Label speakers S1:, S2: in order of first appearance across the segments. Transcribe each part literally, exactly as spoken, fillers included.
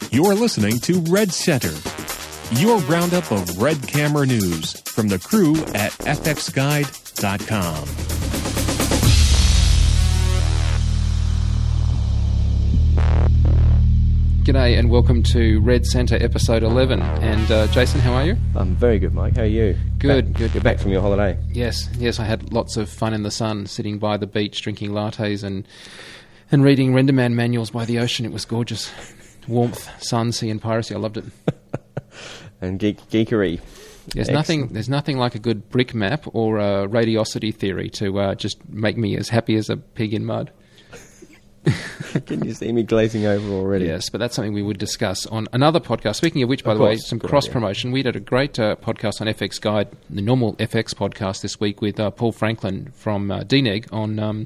S1: You're listening to Red Center, your roundup of Red Camera news from the crew at f x guide dot com.
S2: G'day and welcome to Red Center episode eleven. And uh, Jason, how are you?
S3: I'm very good, Mike. How are you?
S2: Good,
S3: back,
S2: good.
S3: You're back from your holiday?
S2: Yes, yes. I had lots of fun in the sun, sitting by the beach, drinking lattes and and reading Renderman manuals by the ocean. It was gorgeous. Warmth, sun, sea, and piracy. I loved it.
S3: And geek, geekery.
S2: There's
S3: Excellent.
S2: nothing. There's nothing like a good brick map or a radiosity theory to uh, just make me as happy as a pig in mud.
S3: Can you see me glazing over already?
S2: Yes, but that's something we would discuss on another podcast. Speaking of which, by
S3: Of
S2: the way,
S3: course,
S2: some
S3: good
S2: cross-promotion. We did a great uh, podcast on F X Guide, the normal F X podcast this week with uh, Paul Franklin from uh, D N E G on um,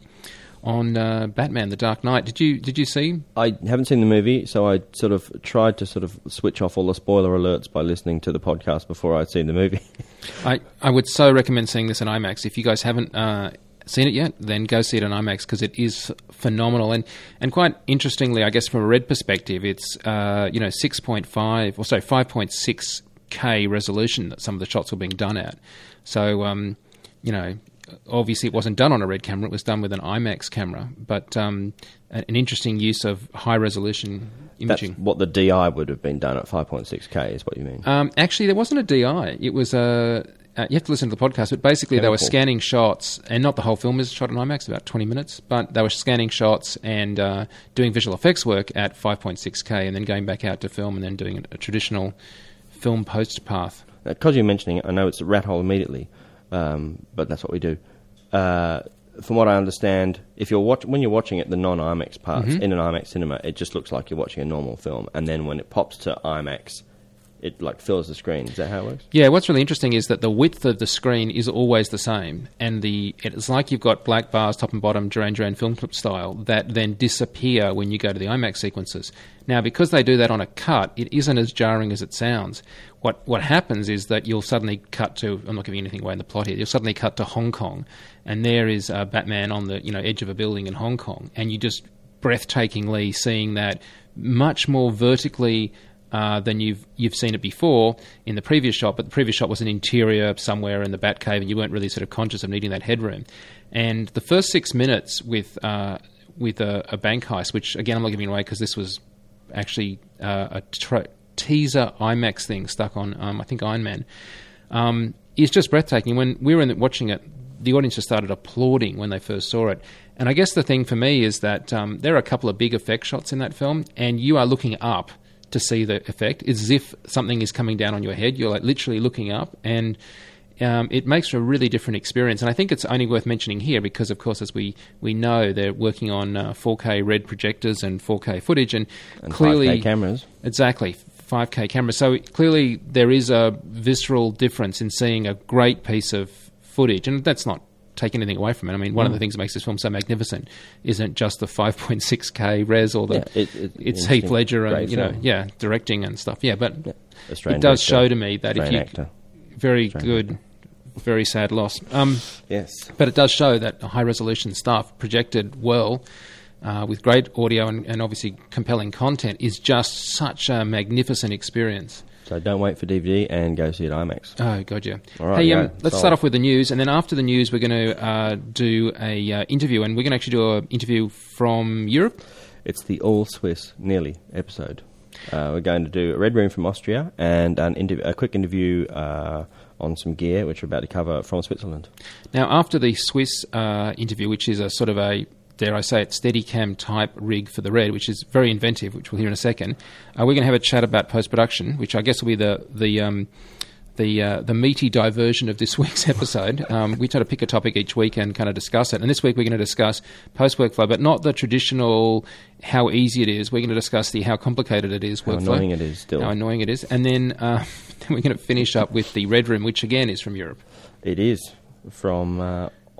S2: on uh, Batman: The Dark Knight. Did you did you see?
S3: I haven't seen the movie, so I sort of tried to sort of switch off all the spoiler alerts by listening to the podcast before I'd seen the movie.
S2: I, I would so recommend seeing this in IMAX. If you guys haven't uh, seen it yet, then go see it in IMAX because it is phenomenal. And, and quite interestingly, I guess from a Red perspective, it's uh, you know six point five or sorry five point six K resolution that some of the shots were being done at. So um, you know. Obviously, it wasn't done on a Red camera; it was done with an IMAX camera. But um, an interesting use of high-resolution imaging.
S3: That's what the D I would have been done at five point six K, is what you mean?
S2: Um, actually, there wasn't a D I. It was a. Uh, you have to listen to the podcast, but basically
S3: Chemical.
S2: They were scanning shots, and not the whole film is shot in IMAX, about twenty minutes, but they were scanning shots and uh, doing visual effects work at five point six K, and then going back out to film, and then doing a, a traditional film post path.
S3: Because you're mentioning it, I know it's a rat hole immediately. Um, but that's what we do. Uh, from what I understand, if you're watch- when you're watching it, the non-IMAX parts
S2: Mm-hmm.
S3: in an IMAX cinema, it just looks like you're watching a normal film. And then when it pops to IMAX, it like fills the screen. Is that how it works?
S2: Yeah, what's really interesting is that the width of the screen is always the same, and the it's like you've got black bars top and bottom, Duran Duran film clip style, that then disappear when you go to the IMAX sequences. Now, because they do that on a cut, it isn't as jarring as it sounds. What what happens is that you'll suddenly cut to, I'm not giving anything away in the plot here, you'll suddenly cut to Hong Kong, and there is uh, Batman on the you know edge of a building in Hong Kong, and you just breathtakingly seeing that much more vertically Uh, than you've you've seen it before in the previous shot, but the previous shot was an interior somewhere in the Batcave, and you weren't really sort of conscious of needing that headroom. And the first six minutes with uh, with a, a bank heist, which again I'm not giving away because this was actually uh, a tra- teaser IMAX thing stuck on um, I think Iron Man, um, is just breathtaking. When we were in the, watching it, the audience just started applauding when they first saw it. And I guess the thing for me is that um, there are a couple of big effect shots in that film, and you are looking up to see the effect. It's as if something is coming down on your head. You're like literally looking up, and um, it makes for a really different experience. And I think it's only worth mentioning here because, of course, as we, we know, they're working on uh, four K red projectors and four K footage, and,
S3: And
S2: clearly
S3: five K cameras.
S2: Exactly, five K cameras. So clearly there is a visceral difference in seeing a great piece of footage, and that's not take anything away from it. I mean, one mm. of the things that makes this film so magnificent isn't just the five point six K res or the
S3: yeah, it, it,
S2: it's Heath Ledger and you know
S3: film.
S2: yeah directing and stuff. Yeah, but
S3: yeah.
S2: it does show to me that
S3: Australian
S2: if you
S3: actor.
S2: very
S3: Australian
S2: good,
S3: actor.
S2: very sad loss. Um,
S3: yes,
S2: but it does show that high resolution stuff projected well. Uh, with great audio and, and obviously compelling content is just such a magnificent experience.
S3: So don't wait for D V D and go see it IMAX.
S2: Oh, God, yeah.
S3: All right,
S2: hey, um,
S3: yeah,
S2: let's
S3: solid.
S2: start off with the news, and then after the news, we're going to uh, do a uh, interview, and we're going to actually do an interview from Europe.
S3: It's the all-Swiss, nearly, episode. Uh, we're going to do a Red Room from Austria and an interv- a quick interview uh, on some gear, which we're about to cover from Switzerland.
S2: Now, after the Swiss uh, interview, which is a sort of a, dare I say it, Steadicam type rig for the Red, which is very inventive, which we'll hear in a second. Uh, we're going to have a chat about post-production, which I guess will be the the um, the uh, the meaty diversion of this week's episode. Um, we try to pick a topic each week and kind of discuss it. And this week we're going to discuss post-workflow, but not the traditional how easy it is. We're going to discuss the how complicated it is.
S3: How
S2: workflow,
S3: annoying it is still.
S2: How annoying it is. And then, uh, then we're going to finish up with the Red Room, which again is from Europe.
S3: It is from uh,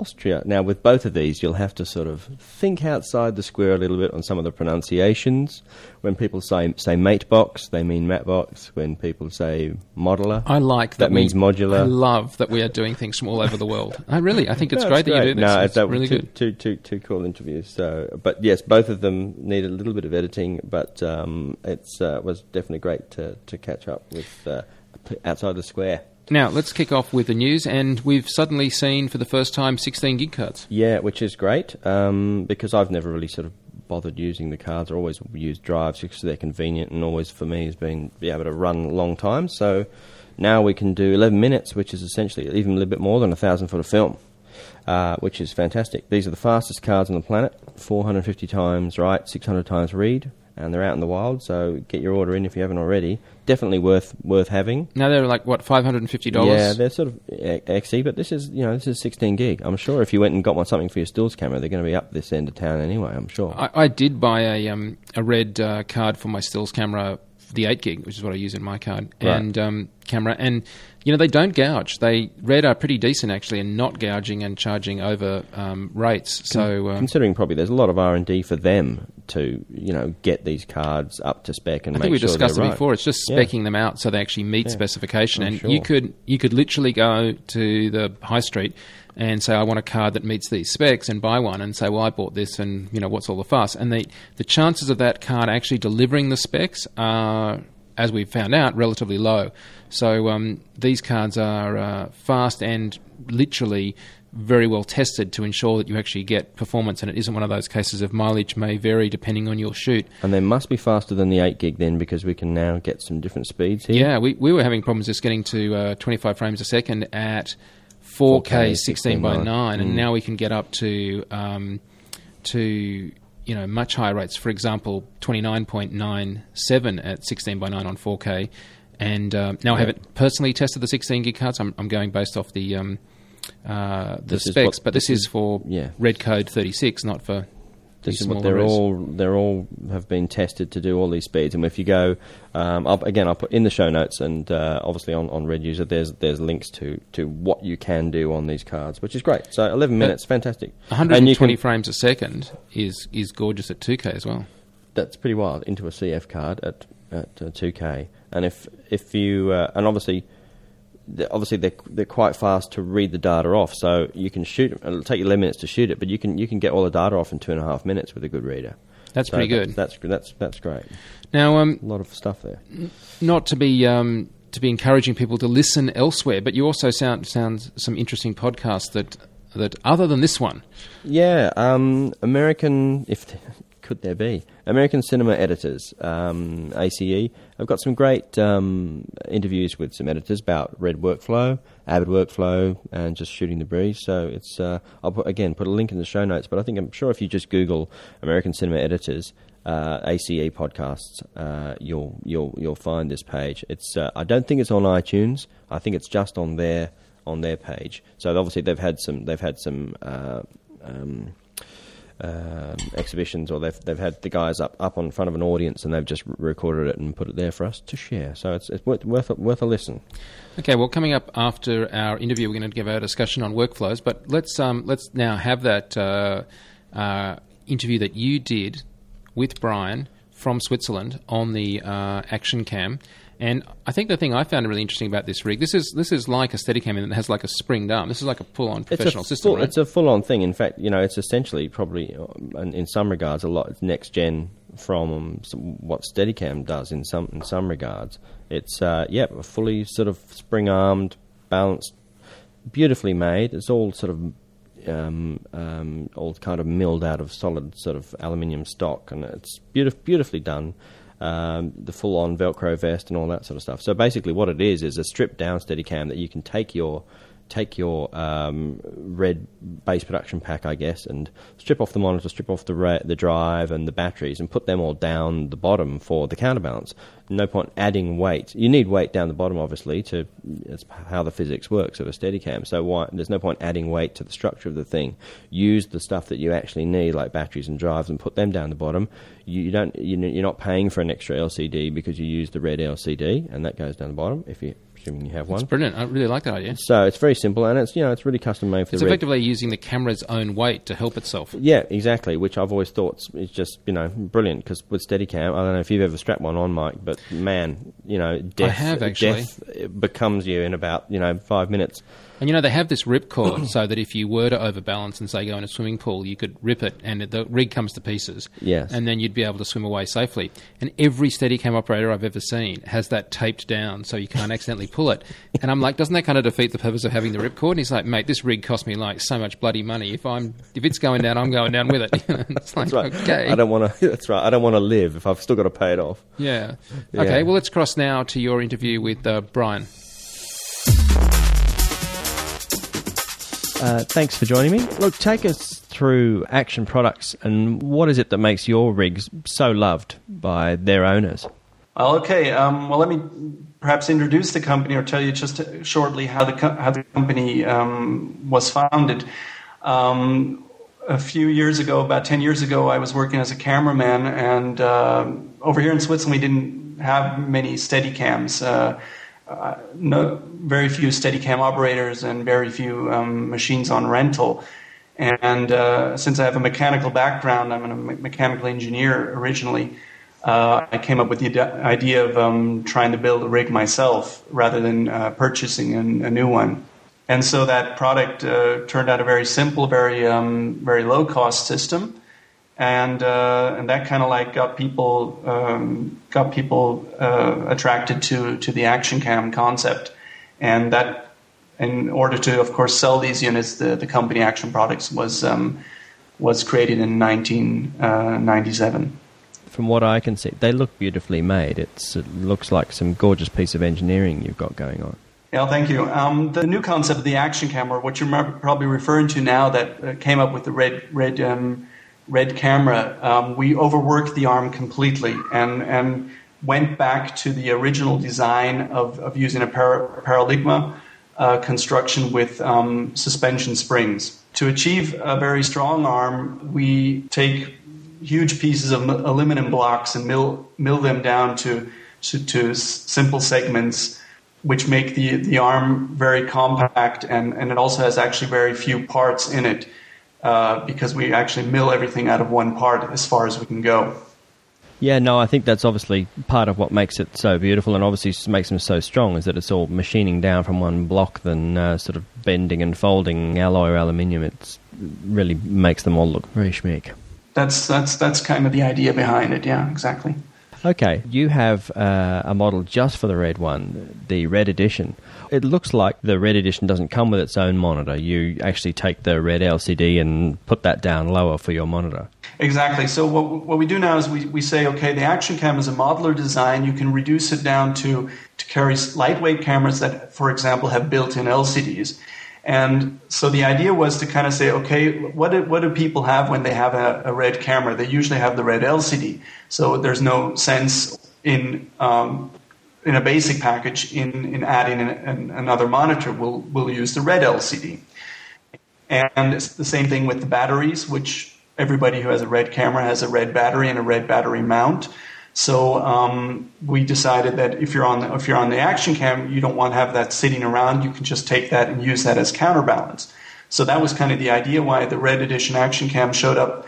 S3: Austria. Now, with both of these, you'll have to sort of think outside the square a little bit on some of the pronunciations. When people say say mate box, they mean mat box. When people say modular,
S2: I like that,
S3: that
S2: we,
S3: means modular.
S2: I love that we are doing things from all over the world. I really, I think it's
S3: No,
S2: great,
S3: it's
S2: that you do this.
S3: No,
S2: it's
S3: that
S2: really
S3: two,
S2: good.
S3: Two, two, two cool interviews. So, but yes, both of them need a little bit of editing, but um, it's uh, was definitely great to to catch up with uh, outside the square.
S2: Now, let's kick off with the news, and we've suddenly seen for the first time sixteen gig cards.
S3: Yeah, which is great, um, because I've never really sort of bothered using the cards. I always use drives because they're convenient, and always for me has been be able to run a long time. So now we can do eleven minutes, which is essentially even a little bit more than a thousand foot of film, uh, which is fantastic. These are the fastest cards on the planet, four hundred fifty times write, six hundred times read, and they're out in the wild, so get your order in if you haven't already. Definitely worth worth having.
S2: Now they're like, what, five hundred fifty dollars?
S3: Yeah, they're sort of X E, but this is, you know, this is sixteen gig. I'm sure if you went and got one something for your stills camera, they're going to be up this end of town anyway, I'm sure.
S2: I, I did buy a um, a red uh, card for my stills camera, the eight gig, which is what I use in my card,
S3: Right.
S2: and um, camera, and you know, they don't gouge. They red are pretty decent actually, and not gouging and charging over um, rates. So um,
S3: Considering probably there's a lot of R and D for them to, you know, get these cards up to spec and
S2: I
S3: make
S2: think we
S3: sure
S2: discussed
S3: they're
S2: it
S3: right.
S2: before. It's just
S3: Yeah.
S2: speccing them out so they actually meet
S3: Yeah.
S2: specification.
S3: I'm
S2: And
S3: sure.
S2: you could you could literally go to the high street and say, I want a card that meets these specs, and buy one, and say, well, I bought this, and you know, what's all the fuss? And the the chances of that card actually delivering the specs are, as we've found out, relatively low. So um, these cards are uh, fast and literally very well tested to ensure that you actually get performance, and it isn't one of those cases of mileage may vary depending on your shoot.
S3: And they must be faster than the eight gig then, because we can now get some different speeds here.
S2: Yeah, we, we were having problems just getting to uh, twenty-five frames a second at four K sixteen by nine, and
S3: Mm.
S2: now we can get up to um, to you know, much higher rates. For example, twenty-nine point nine seven at sixteen by nine on four K. And uh, now I haven't personally tested the sixteen gig cards. I'm, I'm going based off the um, uh, the
S3: This is
S2: specs,
S3: what-
S2: but this,
S3: this
S2: is
S3: is-
S2: for
S3: yeah.
S2: Red Code thirty-six, not for
S3: This
S2: these
S3: is what
S2: smaller
S3: they're
S2: res.
S3: all. They're all have been tested to do all these speeds. And if you go, um, I'll, again, I'll put in the show notes, and uh, obviously on, on Red User, there's there's links to, to what you can do on these cards, which is great. So eleven minutes, fantastic.
S2: one hundred
S3: And you
S2: twenty
S3: can-
S2: frames a second is is gorgeous at two K as well.
S3: That's pretty wild, into a C F card at at uh, two K. And if if you uh, and obviously. they're- Obviously, they're they're quite fast to read the data off, so you can shoot. It'll take you eleven minutes to shoot it, but you can you can get all the data off in two and a half minutes with a good reader.
S2: That's
S3: So
S2: pretty
S3: that-
S2: good.
S3: That's that's that's great.
S2: Now, um,
S3: A lot of stuff there.
S2: not to be um, to be encouraging people to listen elsewhere, but you also sound sound some interesting podcasts that that other than this one.
S3: Yeah, um, American, if could there be American Cinema Editors, um, A C E. I've got some great um, interviews with some editors about Red Workflow, Avid Workflow, and just shooting the breeze. So it's uh, I'll put, again put a link in the show notes. But I think I'm sure if you just Google American Cinema Editors uh, A C E podcasts, uh, you'll you'll you'll find this page. It's uh, I don't think it's on iTunes. I think it's just on their on their page. So obviously they've had some they've had some. Uh, um, Um, exhibitions, or they've they've had the guys up, up on front of an audience, and they've just r- recorded it and put it there for us to share. So it's it's worth worth a, worth a listen.
S2: Okay, well, coming up after our interview, we're going to give our discussion on workflows. But let's um, let's now have that uh, uh, interview that you did with Brian from Switzerland on the uh, Action Cam. And I think the thing I found really interesting about this rig, this is this is like a Steadicam, and it has like a springed arm. This is like a full-on professional
S3: it's a
S2: system,
S3: full,
S2: right?
S3: It's a full-on thing. In fact, you know, it's essentially probably, uh, in, in some regards, a lot it's next gen from um, some, what Steadicam does in some in some regards. It's uh, yeah, a fully sort of spring-armed, balanced, beautifully made. It's all sort of um, um, all kind of milled out of solid sort of aluminium stock, and it's beautif- beautifully done. Um, the full-on Velcro vest and all that sort of stuff. So basically, what it is is a stripped-down Steadicam that you can take your take your um, red base production pack, I guess, and strip off the monitor, strip off the ra- the drive and the batteries, and put them all down the bottom for the counterbalance. No point adding weight. You need weight down the bottom, obviously, to it's how the physics works of a Steadicam. So why, there's no point adding weight to the structure of the thing. Use the stuff that you actually need, like batteries and drives, and put them down the bottom. You, you don't, you, you're not paying for an extra L C D because you use the red L C D, and that goes down the bottom. If you assuming you have one.
S2: It's brilliant. I really like that idea.
S3: So it's very simple, and it's you know it's really custom made for
S2: It's
S3: the rig.
S2: effectively using the camera's own weight to help itself.
S3: Yeah, exactly. Which I've always thought is just you know brilliant because with Steadicam, I don't know if you've ever strapped one on, Mike, but man, you know, death,
S2: I have actually.
S3: death becomes you in about you know five minutes.
S2: And you know, they have this ripcord so that if you were to overbalance and say go in a swimming pool, you could rip it and the rig comes to pieces.
S3: Yes.
S2: And then you'd be able to swim away safely. And every Steadicam operator I've ever seen has that taped down so you can't accidentally pull it. And I'm like, doesn't that kind of defeat the purpose of having the ripcord? And he's like, mate, this rig cost me like so much bloody money. If I'm if it's going down, I'm going down with it. It's like,
S3: That's right.
S2: okay.
S3: I don't want to. That's right. I don't want to live if I've still got to pay it off.
S2: Yeah.
S3: Yeah.
S2: Okay, well, let's cross now to your interview with uh, Brian.
S3: Uh, thanks for joining me. Look, take us through Action Products and what is it that makes your rigs so loved by their owners?
S4: Well, okay. Um, well, let me perhaps introduce the company or tell you just shortly how the co- how the company um, was founded. Um, a few years ago, about ten years ago, I was working as a cameraman, and uh, over here in Switzerland, we didn't have many Steadicams. Uh, Uh, no, very few Steadicam operators and very few um, machines on rental. And uh, since I have a mechanical background, I'm a me- mechanical engineer originally, uh, I came up with the ide- idea of um, trying to build a rig myself rather than uh, purchasing an, a new one. And so that product uh, turned out a very simple, very um, very low-cost system. And uh, and that kind of like got people um, got people uh, attracted to to the Action Cam concept, and that in order to of course sell these units, the, the company Action Products was um, was created in nineteen ninety-seven.
S3: From what I can see, they look beautifully made. It's, it looks like some gorgeous piece of engineering you've got going on.
S4: Yeah, thank you. Um, the new concept of the Action Cam, or what you're probably referring to now, that uh, came up with the red red. Um, Red camera, um, we overworked the arm completely and, and went back to the original design of, of using a para, paradigma uh, construction with um, suspension springs. To achieve a very strong arm, we take huge pieces of aluminum blocks and mill, mill them down to, to, to simple segments, which make the, the arm very compact, and, and it also has actually very few parts in it. Uh, because we actually mill everything out of one part as far as we can go.
S3: Yeah, no, I think that's obviously part of what makes it so beautiful and obviously makes them so strong is that it's all machining down from one block than uh, sort of bending and folding alloy or aluminium. It really makes them all look very schmick.
S4: That's, that's, that's kind of the idea behind it, yeah, exactly.
S3: Okay, you have uh, a model just for the Red one, the Red Edition. It looks like the Red Edition doesn't come with its own monitor. You actually take the Red L C D and put that down lower for your monitor.
S4: Exactly. So what what we do now is we, we say, okay, the Action Cam is a modular design. You can reduce it down to, to carry lightweight cameras that, for example, have built-in L C Ds. And so the idea was to kind of say, okay, what do, what do people have when they have a, a red camera? They usually have the red L C D. So there's no sense in um, in a basic package in, in adding an, an, another monitor. We'll, we'll use the red L C D. And it's the same thing with the batteries, which everybody who has a red camera has a red battery and a red battery mount. So um, we decided that if you're on the, if you're on the Action Cam, you don't want to have that sitting around. You can just take that and use that as counterbalance. So that was kind of the idea why the Red Edition Action Cam showed up,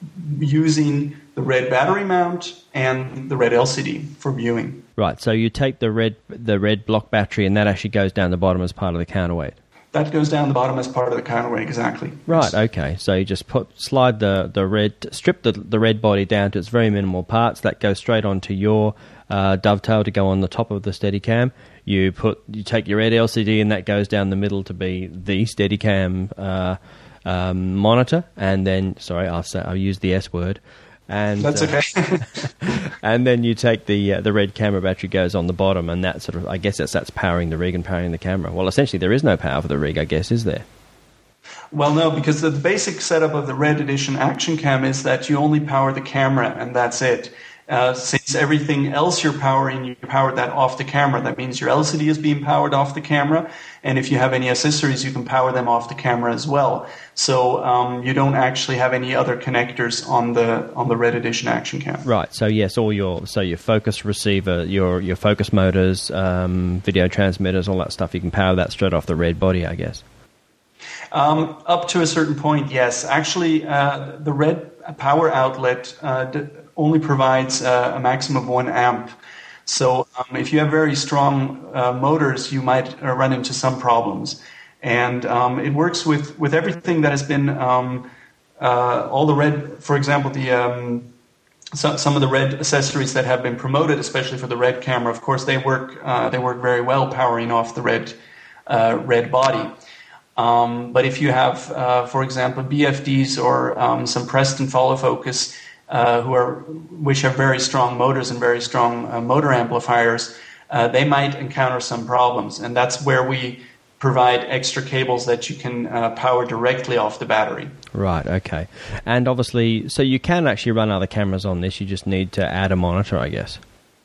S4: using the red battery mount and the red L C D for viewing.
S3: Right. So you take the red the red block battery, and that actually goes down the bottom as part of the counterweight.
S4: That goes down the bottom as part of the counterweight, exactly.
S3: Right,
S4: Yes.
S3: okay. So you just put slide the, the red, strip the, the red body down to its very minimal parts. That goes straight onto your uh, dovetail to go on the top of the Steadicam. You put you take your red L C D and that goes down the middle to be the Steadicam uh, um, monitor. And then, sorry, I'll say, I'll use the S word. And,
S4: That's okay.
S3: uh, and then you take the uh, the red camera battery goes on the bottom, and that sort of, I guess that's that's powering the rig and powering the camera. Well, essentially there is no power for the rig, I guess, is there?
S4: Well, no, because the basic setup of the Red Edition Action Cam is that you only power the camera and that's it. Uh, since everything else you're powering, you powered that off the camera. That means your L C D is being powered off the camera, and if you have any accessories, you can power them off the camera as well. So um, you don't actually have any other connectors on the on the Red Edition Action Cam.
S3: Right. So yes, all your so your focus receiver, your your focus motors, um, video transmitters, all that stuff. You can power that straight off the Red body, I guess.
S4: Um, up to a certain point, yes. Actually, uh, the Red power outlet Uh, d- only provides uh, a maximum of one amp. So um, if you have very strong uh, motors, you might uh, run into some problems. And um, it works with, with everything that has been, um, uh, all the Red, for example, the um, so, some of the Red accessories that have been promoted, especially for the Red camera, of course, they work uh, they work very well powering off the Red, uh, Red body. Um, but if you have, uh, for example, B F Ds or um, some Preston follow focus, Uh, who are which have very strong motors and very strong uh, motor amplifiers, uh, they might encounter some problems, and that's where we provide extra cables that you can uh, power directly off the battery.
S3: Right. Okay. And obviously, so you can actually run other cameras on this. You just need to add a monitor, I guess.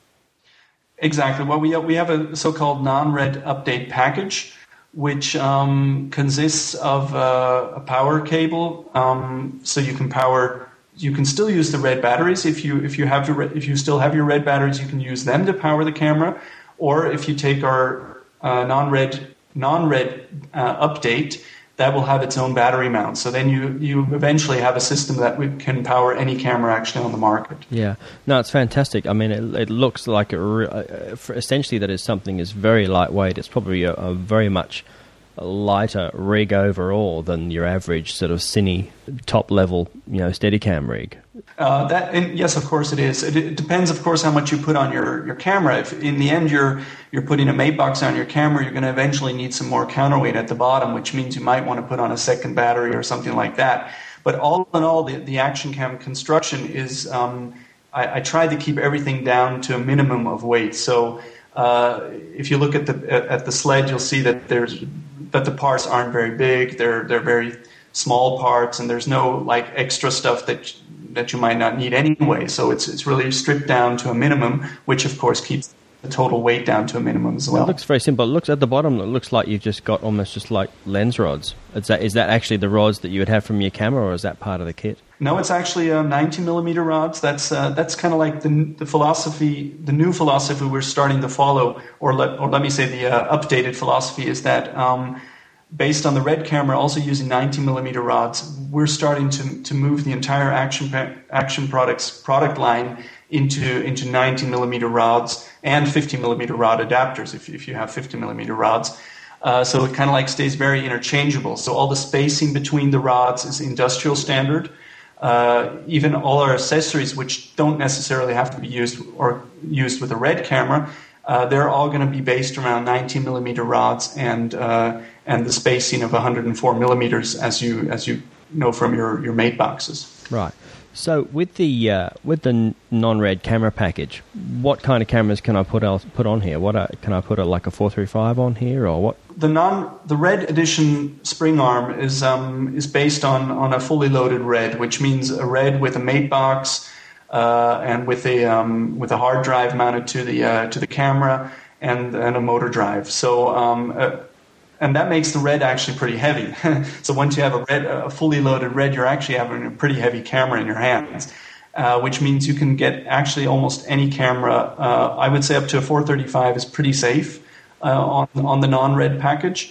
S4: Exactly. Well, we we have a so-called non-Red update package, which um, consists of uh, a power cable, um, so you can power. You can still use the Red batteries. If you if you have your if you still have your Red batteries, you can use them to power the camera. Or if you take our uh, non-Red non-Red uh, update, that will have its own battery mount. So then you you eventually have a system that we can power any camera actually on the market.
S3: Yeah, no, it's fantastic. I mean, it, it looks like a re- uh, for essentially that is something is very lightweight. It's probably a, a very much lighter rig overall than your average sort of cine top level, you know, Steadicam rig.
S4: Uh, that and yes, of course it is. It, it depends, of course, how much you put on your, your camera. If in the end you're you're putting a mate box on your camera, you're going to eventually need some more counterweight at the bottom, which means you might want to put on a second battery or something like that. But all in all, the, the Action Cam construction is um, I, I tried to keep everything down to a minimum of weight. So uh, if you look at the at the sled, you'll see that there's that the parts aren't very big. They're they're very small parts, and there's no like extra stuff that that you might not need anyway. So it's it's really stripped down to a minimum, which of course keeps the total weight down to a minimum as well.
S3: It looks very simple. It looks at the bottom. It looks like you've just got almost just like lens rods. Is that is that actually the rods that you would have from your camera, or is that part of the kit?
S4: No, it's actually uh, ninety millimeter rods. That's uh, that's kind of like the the philosophy, the new philosophy we're starting to follow, or let or let me say the uh, updated philosophy is that um, based on the Red camera, also using ninety millimeter rods, we're starting to to move the entire Action Action Products product line into into ninety millimeter rods and fifty millimeter rod adapters. If if you have fifty millimeter rods. Uh, so it kind of like stays very interchangeable. So all the spacing between the rods is industrial standard. Uh, even all our accessories, which don't necessarily have to be used or used with a Red camera, uh, they're all going to be based around ninety millimeter rods and uh, and the spacing of one hundred four millimeters, as you as you know from your, your mate boxes.
S3: Right. So with the uh, with the non-Red camera package, what kind of cameras can I put else, put on here? What uh, can I put a, like a four thirty-five on here, or what? The
S4: non the Red Edition spring arm is um, is based on, on a fully loaded Red, which means a Red with a mate box uh, and with a um, with a hard drive mounted to the uh, to the camera and and a motor drive. So. Um, uh, And that makes the Red actually pretty heavy. So once you have a red, a fully loaded Red, you're actually having a pretty heavy camera in your hands, uh, which means you can get actually almost any camera. Uh, I would say up to a four thirty-five is pretty safe uh, on on the non-Red package.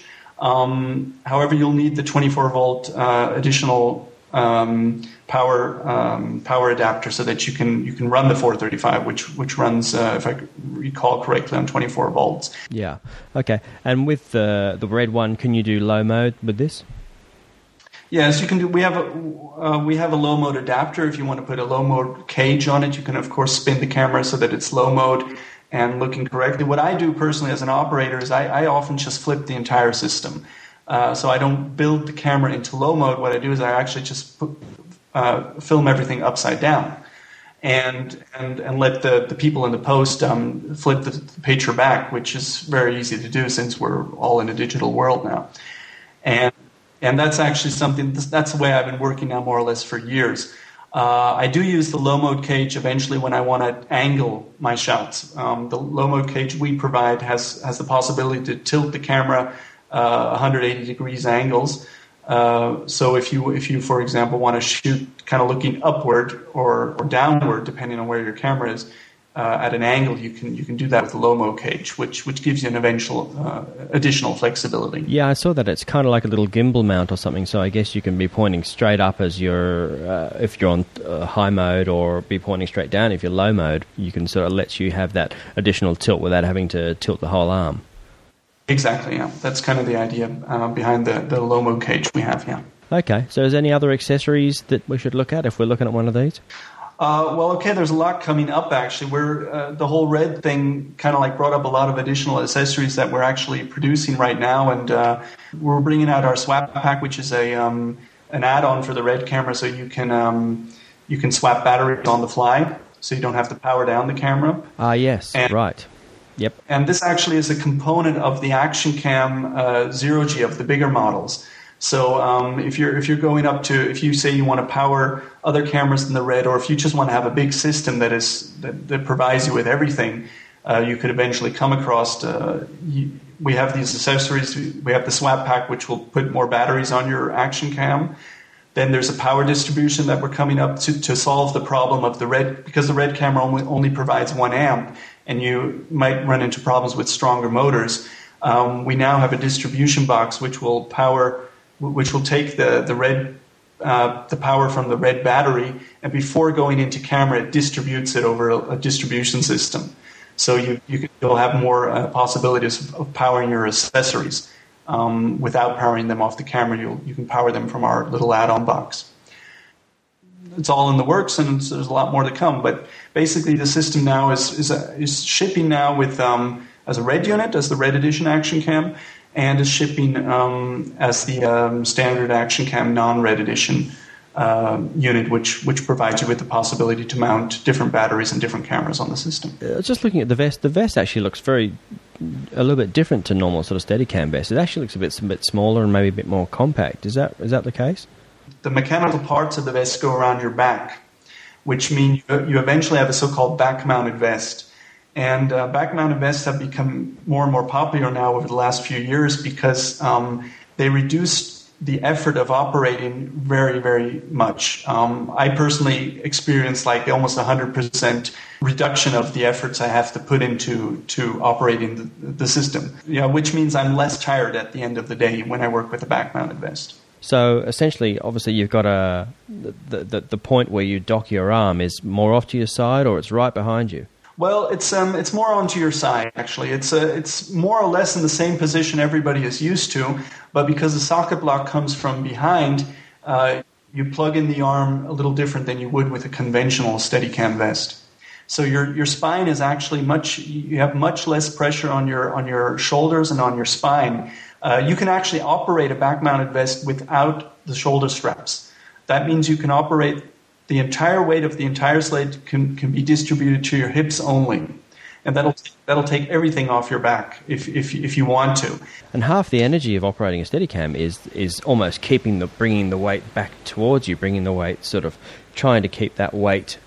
S4: Um, however, you'll need the twenty-four volt uh, additional um, power um, power adapter so that you can you can run the four thirty-five, which which runs, uh, if I recall correctly, on twenty-four volts.
S3: Yeah. Okay. And with the the Red one, can you do low mode with this?
S4: Yes, you can do. We have a uh, we have a low mode adapter. If you want to put a low mode cage on it, you can of course spin the camera so that it's low mode and looking correctly. What I do personally as an operator is I, I often just flip the entire system. Uh, so I don't build the camera into low mode. What I do is I actually just put, uh, film everything upside down, and and and let the, the people in the post um, flip the, the picture back, which is very easy to do since we're all in a digital world now. And and that's actually something. That's the way I've been working now more or less for years. Uh, I do use the low mode cage eventually when I want to angle my shots. Um, the low mode cage we provide has has the possibility to tilt the camera uh, one hundred eighty degrees angles. Uh, so if you if you for example want to shoot kind of looking upward or, or downward depending on where your camera is uh, at an angle, you can you can do that with the low mode cage, which which gives you an eventual uh, additional flexibility.
S3: Yeah, I saw that. It's kind of like a little gimbal mount or something. So I guess you can be pointing straight up as you're uh, if you're on uh, high mode, or be pointing straight down if you're low mode. You can sort of let you have that additional tilt without having to tilt the whole arm.
S4: Exactly, yeah. That's kind of the idea uh, behind the, the low mode cage we have, yeah.
S3: Okay, so is there any other accessories that we should look at if we're looking at one of these?
S4: Uh, well, okay, there's a lot coming up, actually. We're, uh, the whole RED thing kind of like brought up a lot of additional accessories that we're actually producing right now, and uh, we're bringing out our Swap Pack, which is a um, an add-on for the RED camera, so you can um, you can swap batteries on the fly, so you don't have to power down the camera.
S3: Ah, yes,
S4: and,
S3: right. Yep.
S4: And this actually is a component of the Action Cam uh, Zero G of the bigger models. So um, if you're if you're going up to, if you say you want to power other cameras than the RED, or if you just want to have a big system that is that, that provides you with everything, uh, you could eventually come across. Uh, you, we have these accessories. We have the Swap Pack, which will put more batteries on your Action Cam. Then there's a power distribution that we're coming up to to solve the problem of the RED, because the RED camera only, only provides one amp. And you might run into problems with stronger motors. Um, we now have a distribution box which will power, which will take the the RED, uh, the power from the RED battery, and before going into camera, it distributes it over a, a distribution system. So you, you can, you'll have more uh, possibilities of powering your accessories um, without powering them off the camera. You'll, you can power them from our little add-on box. It's all in the works, and there's a lot more to come. But basically, the system now is is, uh, is shipping now with um, as a RED unit, as the RED Edition Action Cam, and is shipping um, as the um, standard Action Cam non-RED Edition uh, unit, which which provides you with the possibility to mount different batteries and different cameras on the system.
S3: Uh, just looking at the vest, the vest actually looks very a little bit different to normal sort of Steadicam vest. It actually looks a bit a bit smaller and maybe a bit more compact. Is that is that the case?
S4: The mechanical parts of the vest go around your back, which mean you, you eventually have a so-called back-mounted vest. And uh, back-mounted vests have become more and more popular now over the last few years because um, they reduce the effort of operating very, very much. Um, I personally experienced like almost one hundred percent reduction of the efforts I have to put into to operating the, the system, you know, which means I'm less tired at the end of the day when I work with a back-mounted vest.
S3: So essentially, obviously, you've got a the, the the point where you dock your arm is more off to your side, or it's right behind you.
S4: Well, it's um it's more onto your side actually. It's a, it's more or less in the same position everybody is used to, but because the socket block comes from behind, uh, you plug in the arm a little different than you would with a conventional Steadicam vest. So your your spine is actually much you have much less pressure on your on your shoulders and on your spine. Uh, you can actually operate a back-mounted vest without the shoulder straps. That means you can operate the entire weight of the entire sled can, can be distributed to your hips only. And that'll that'll take everything off your back if if if you want to.
S3: And half the energy of operating a Steadicam is is almost keeping the bringing the weight back towards you, bringing the weight sort of trying to keep that weight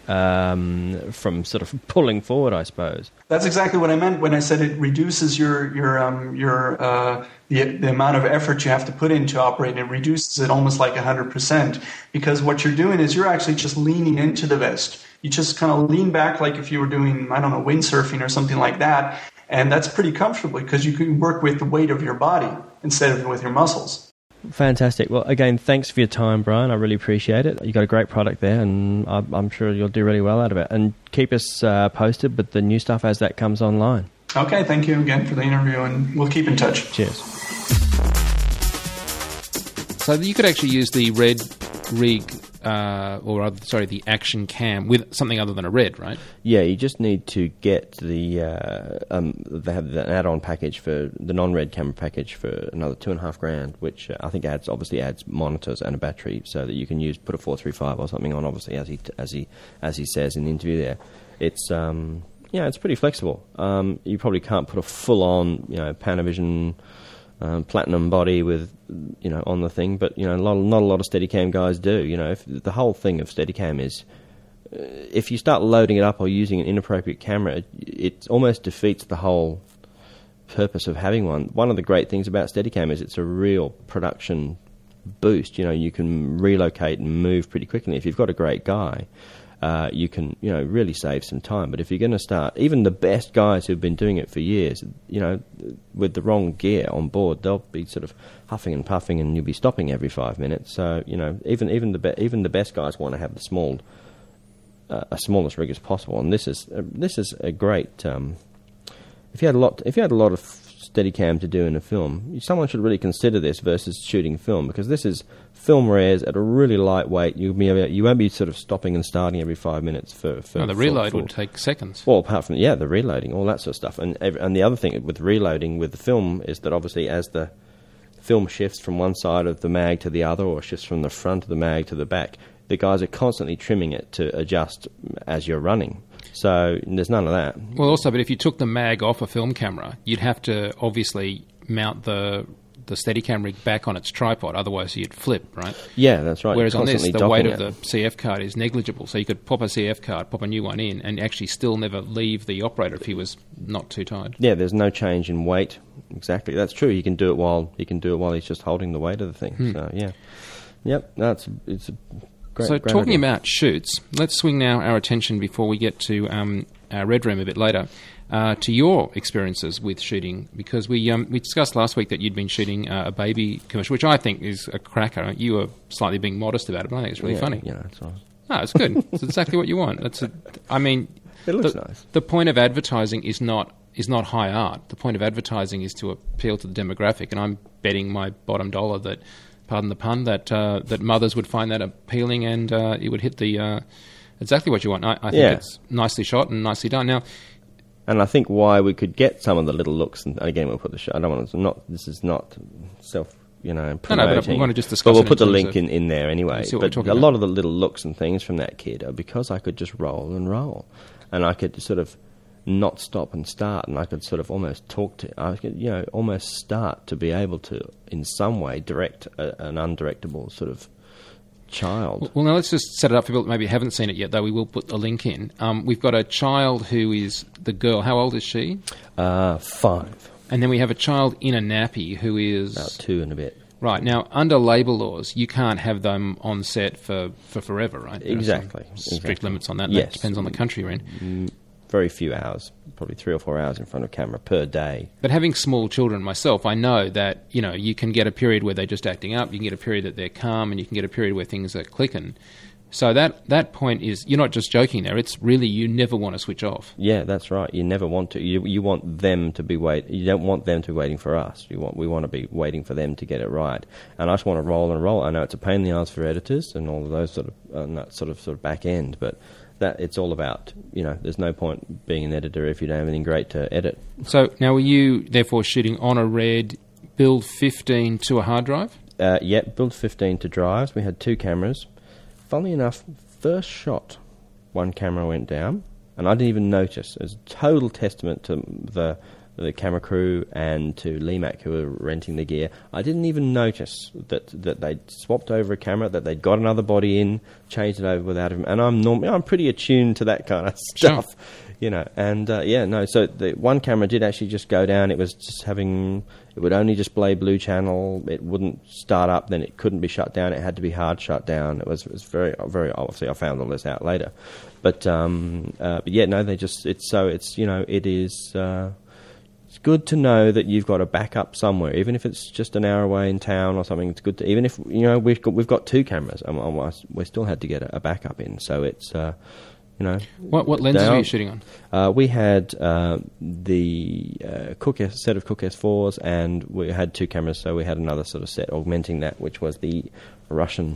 S3: um, from sort of pulling forward, I suppose.
S4: That's exactly what I meant when I said it reduces your your um, your uh, the the amount of effort you have to put into operating. It reduces it almost like one hundred percent because what you're doing is you're actually just leaning into the vest. You just kind of lean back like if you were doing, I don't know, windsurfing or something like that, and that's pretty comfortable because you can work with the weight of your body instead of with your muscles.
S3: Fantastic. Well, again, thanks for your time, Brian. I really appreciate it. You've got a great product there, and I'm sure you'll do really well out of it. And keep us uh, posted with the new stuff as that comes online.
S4: Okay, thank you again for the interview, and we'll keep in touch.
S3: Cheers.
S2: So you could actually use the RED rig, uh, or uh, sorry, the Action Cam with something other than a RED, right?
S3: Yeah, you just need to get the, uh, um, they have an add-on package for the non-RED camera package for another two and a half grand, which uh, I think adds, obviously adds monitors and a battery so that you can use, put a four thirty-five or something on, obviously, as he, as he, as he says in the interview there. It's, um, yeah, it's pretty flexible. Um, you probably can't put a full-on, you know, Panavision um, platinum body with, you know, on the thing. But you know, a lot, not a lot of Steadicam guys do. You know, if the whole thing of Steadicam is, uh, if you start loading it up or using an inappropriate camera, it, it almost defeats the whole purpose of having one. One of the great things about Steadicam is it's a real production boost. You know, you can relocate and move pretty quickly. If you've got a great guy, uh, you can, you know, really save some time. But if you're going to start, even the best guys who've been doing it for years, you know, with the wrong gear on board, they'll be sort of huffing and puffing, and you'll be stopping every five minutes. So, you know, even even the be- even the best guys want to have the small, uh, a smallest rig as possible. And this is uh, this is a great. Um, if you had a lot, if you had a lot of Steadicam to do in a film, someone should really consider this versus shooting film, because this is film rares at a really lightweight. You'll be able, you won't be sort of stopping and starting every five minutes for. for
S2: oh, the
S3: for,
S2: reload
S3: for,
S2: would take seconds.
S3: Well, apart from yeah, the reloading, all that sort of stuff, and and the other thing with reloading with the film is that obviously as the film shifts from one side of the mag to the other, or shifts from the front of the mag to the back, the guys are constantly trimming it to adjust as you're running. So there's none of that.
S2: Well, also, but if you took the mag off a film camera, you'd have to obviously mount the the Steadicam rig back on its tripod, otherwise you'd flip, right?
S3: Yeah, that's right.
S2: Whereas on this, the weight of
S3: it.
S2: the C F card is negligible, so you could pop a C F card, pop a new one in, and actually still never leave the operator if he was not too tired.
S3: Yeah, there's no change in weight. Exactly, that's true. He can do it while he can do it while he's just holding the weight of the thing. Hmm. So yeah, yep, that's it's a great.
S2: So
S3: great
S2: talking
S3: idea.
S2: about shoots, let's swing now our attention before we get to um, our Red Room a bit later. Uh, to your experiences with shooting, because we um, we discussed last week that you'd been shooting uh, a baby commercial, which I think is a cracker. You were slightly being modest about it, but I think it's really
S3: yeah,
S2: funny.
S3: You know, it's all right.
S2: No, it's good. It's exactly what you want. That's a, I mean,
S3: it looks
S2: the,
S3: nice.
S2: The point of advertising is not is not high art. The point of advertising is to appeal to the demographic, and I'm betting my bottom dollar that, pardon the pun, that uh, that mothers would find that appealing, and uh, it would hit the uh, exactly what you want. I, I think
S3: yeah.
S2: it's nicely shot and nicely done. Now.
S3: And I think why we could get some of the little looks, and again we'll put the show. I don't want to. Not this is not self, you know, promoting.
S2: No, no, but we want to just discuss.
S3: But we'll
S2: it
S3: put the
S2: in
S3: link in, in there anyway. But a
S2: about.
S3: lot of the little looks and things from that kid are because I could just roll and roll, and I could sort of not stop and start, and I could sort of almost talk to. I could, you know, almost start to be able to, in some way, direct a, an undirectable sort of child.
S2: Well, now let's just set it up for people that maybe haven't seen it yet, though we will put a link in. Um, we've got a child who is the girl. How old is she?
S3: Uh, five.
S2: And then we have a child in a nappy who is...
S3: About two and a bit.
S2: Right. Now, under labour laws, you can't have them on set for, for forever, right? There
S3: exactly.
S2: are some strict
S3: exactly.
S2: limits on that.
S3: Yes.
S2: That depends on the country you're in.
S3: Mm. Very few hours, probably three or four hours in front of camera per day.
S2: But having small children myself, I know that, you know, you can get a period where they're just acting up, you can get a period that they're calm, and you can get a period where things are clicking. So that that point is, you're not just joking there, it's really you never want to switch off.
S3: Yeah, that's right. You never want to. You you want them to be wait. You don't want them to be waiting for us. You want we want to be waiting for them to get it right. And I just want to roll and roll. I know it's a pain in the ass for editors and all of those sort of uh, that sort of sort of back end, but that it's all about, you know, there's no point being an editor if you don't have anything great to edit.
S2: So now were you therefore shooting on a Red build fifteen to a hard drive?
S3: Uh, yeah, build fifteen to drives. We had two cameras. Funnily enough, first shot, one camera went down, and I didn't even notice. It was a total testament to the the camera crew and to Lemac, who were renting the gear. I didn't even notice that that they'd swapped over a camera, that they'd got another body in, changed it over without him. And I'm normally I'm pretty attuned to that kind of stuff,
S2: sure.
S3: you know. And uh, yeah, no. So the one camera did actually just go down. It was just having. It would only display blue channel. It wouldn't start up. Then it couldn't be shut down. It had to be hard shut down. It was it was very very obviously. I found all this out later, but um, uh, but yeah, no. They just it's so it's you know it is. Uh, It's good to know that you've got a backup somewhere, even if it's just an hour away in town or something. It's good to, even if you know we've got we've got two cameras, and we still had to get a, a backup in. So it's uh, you know.
S2: What what lenses were you shooting on?
S3: Uh, we had uh, the uh, Cooke S, set of Cooke S fours, and we had two cameras. So we had another sort of set augmenting that, which was the Russian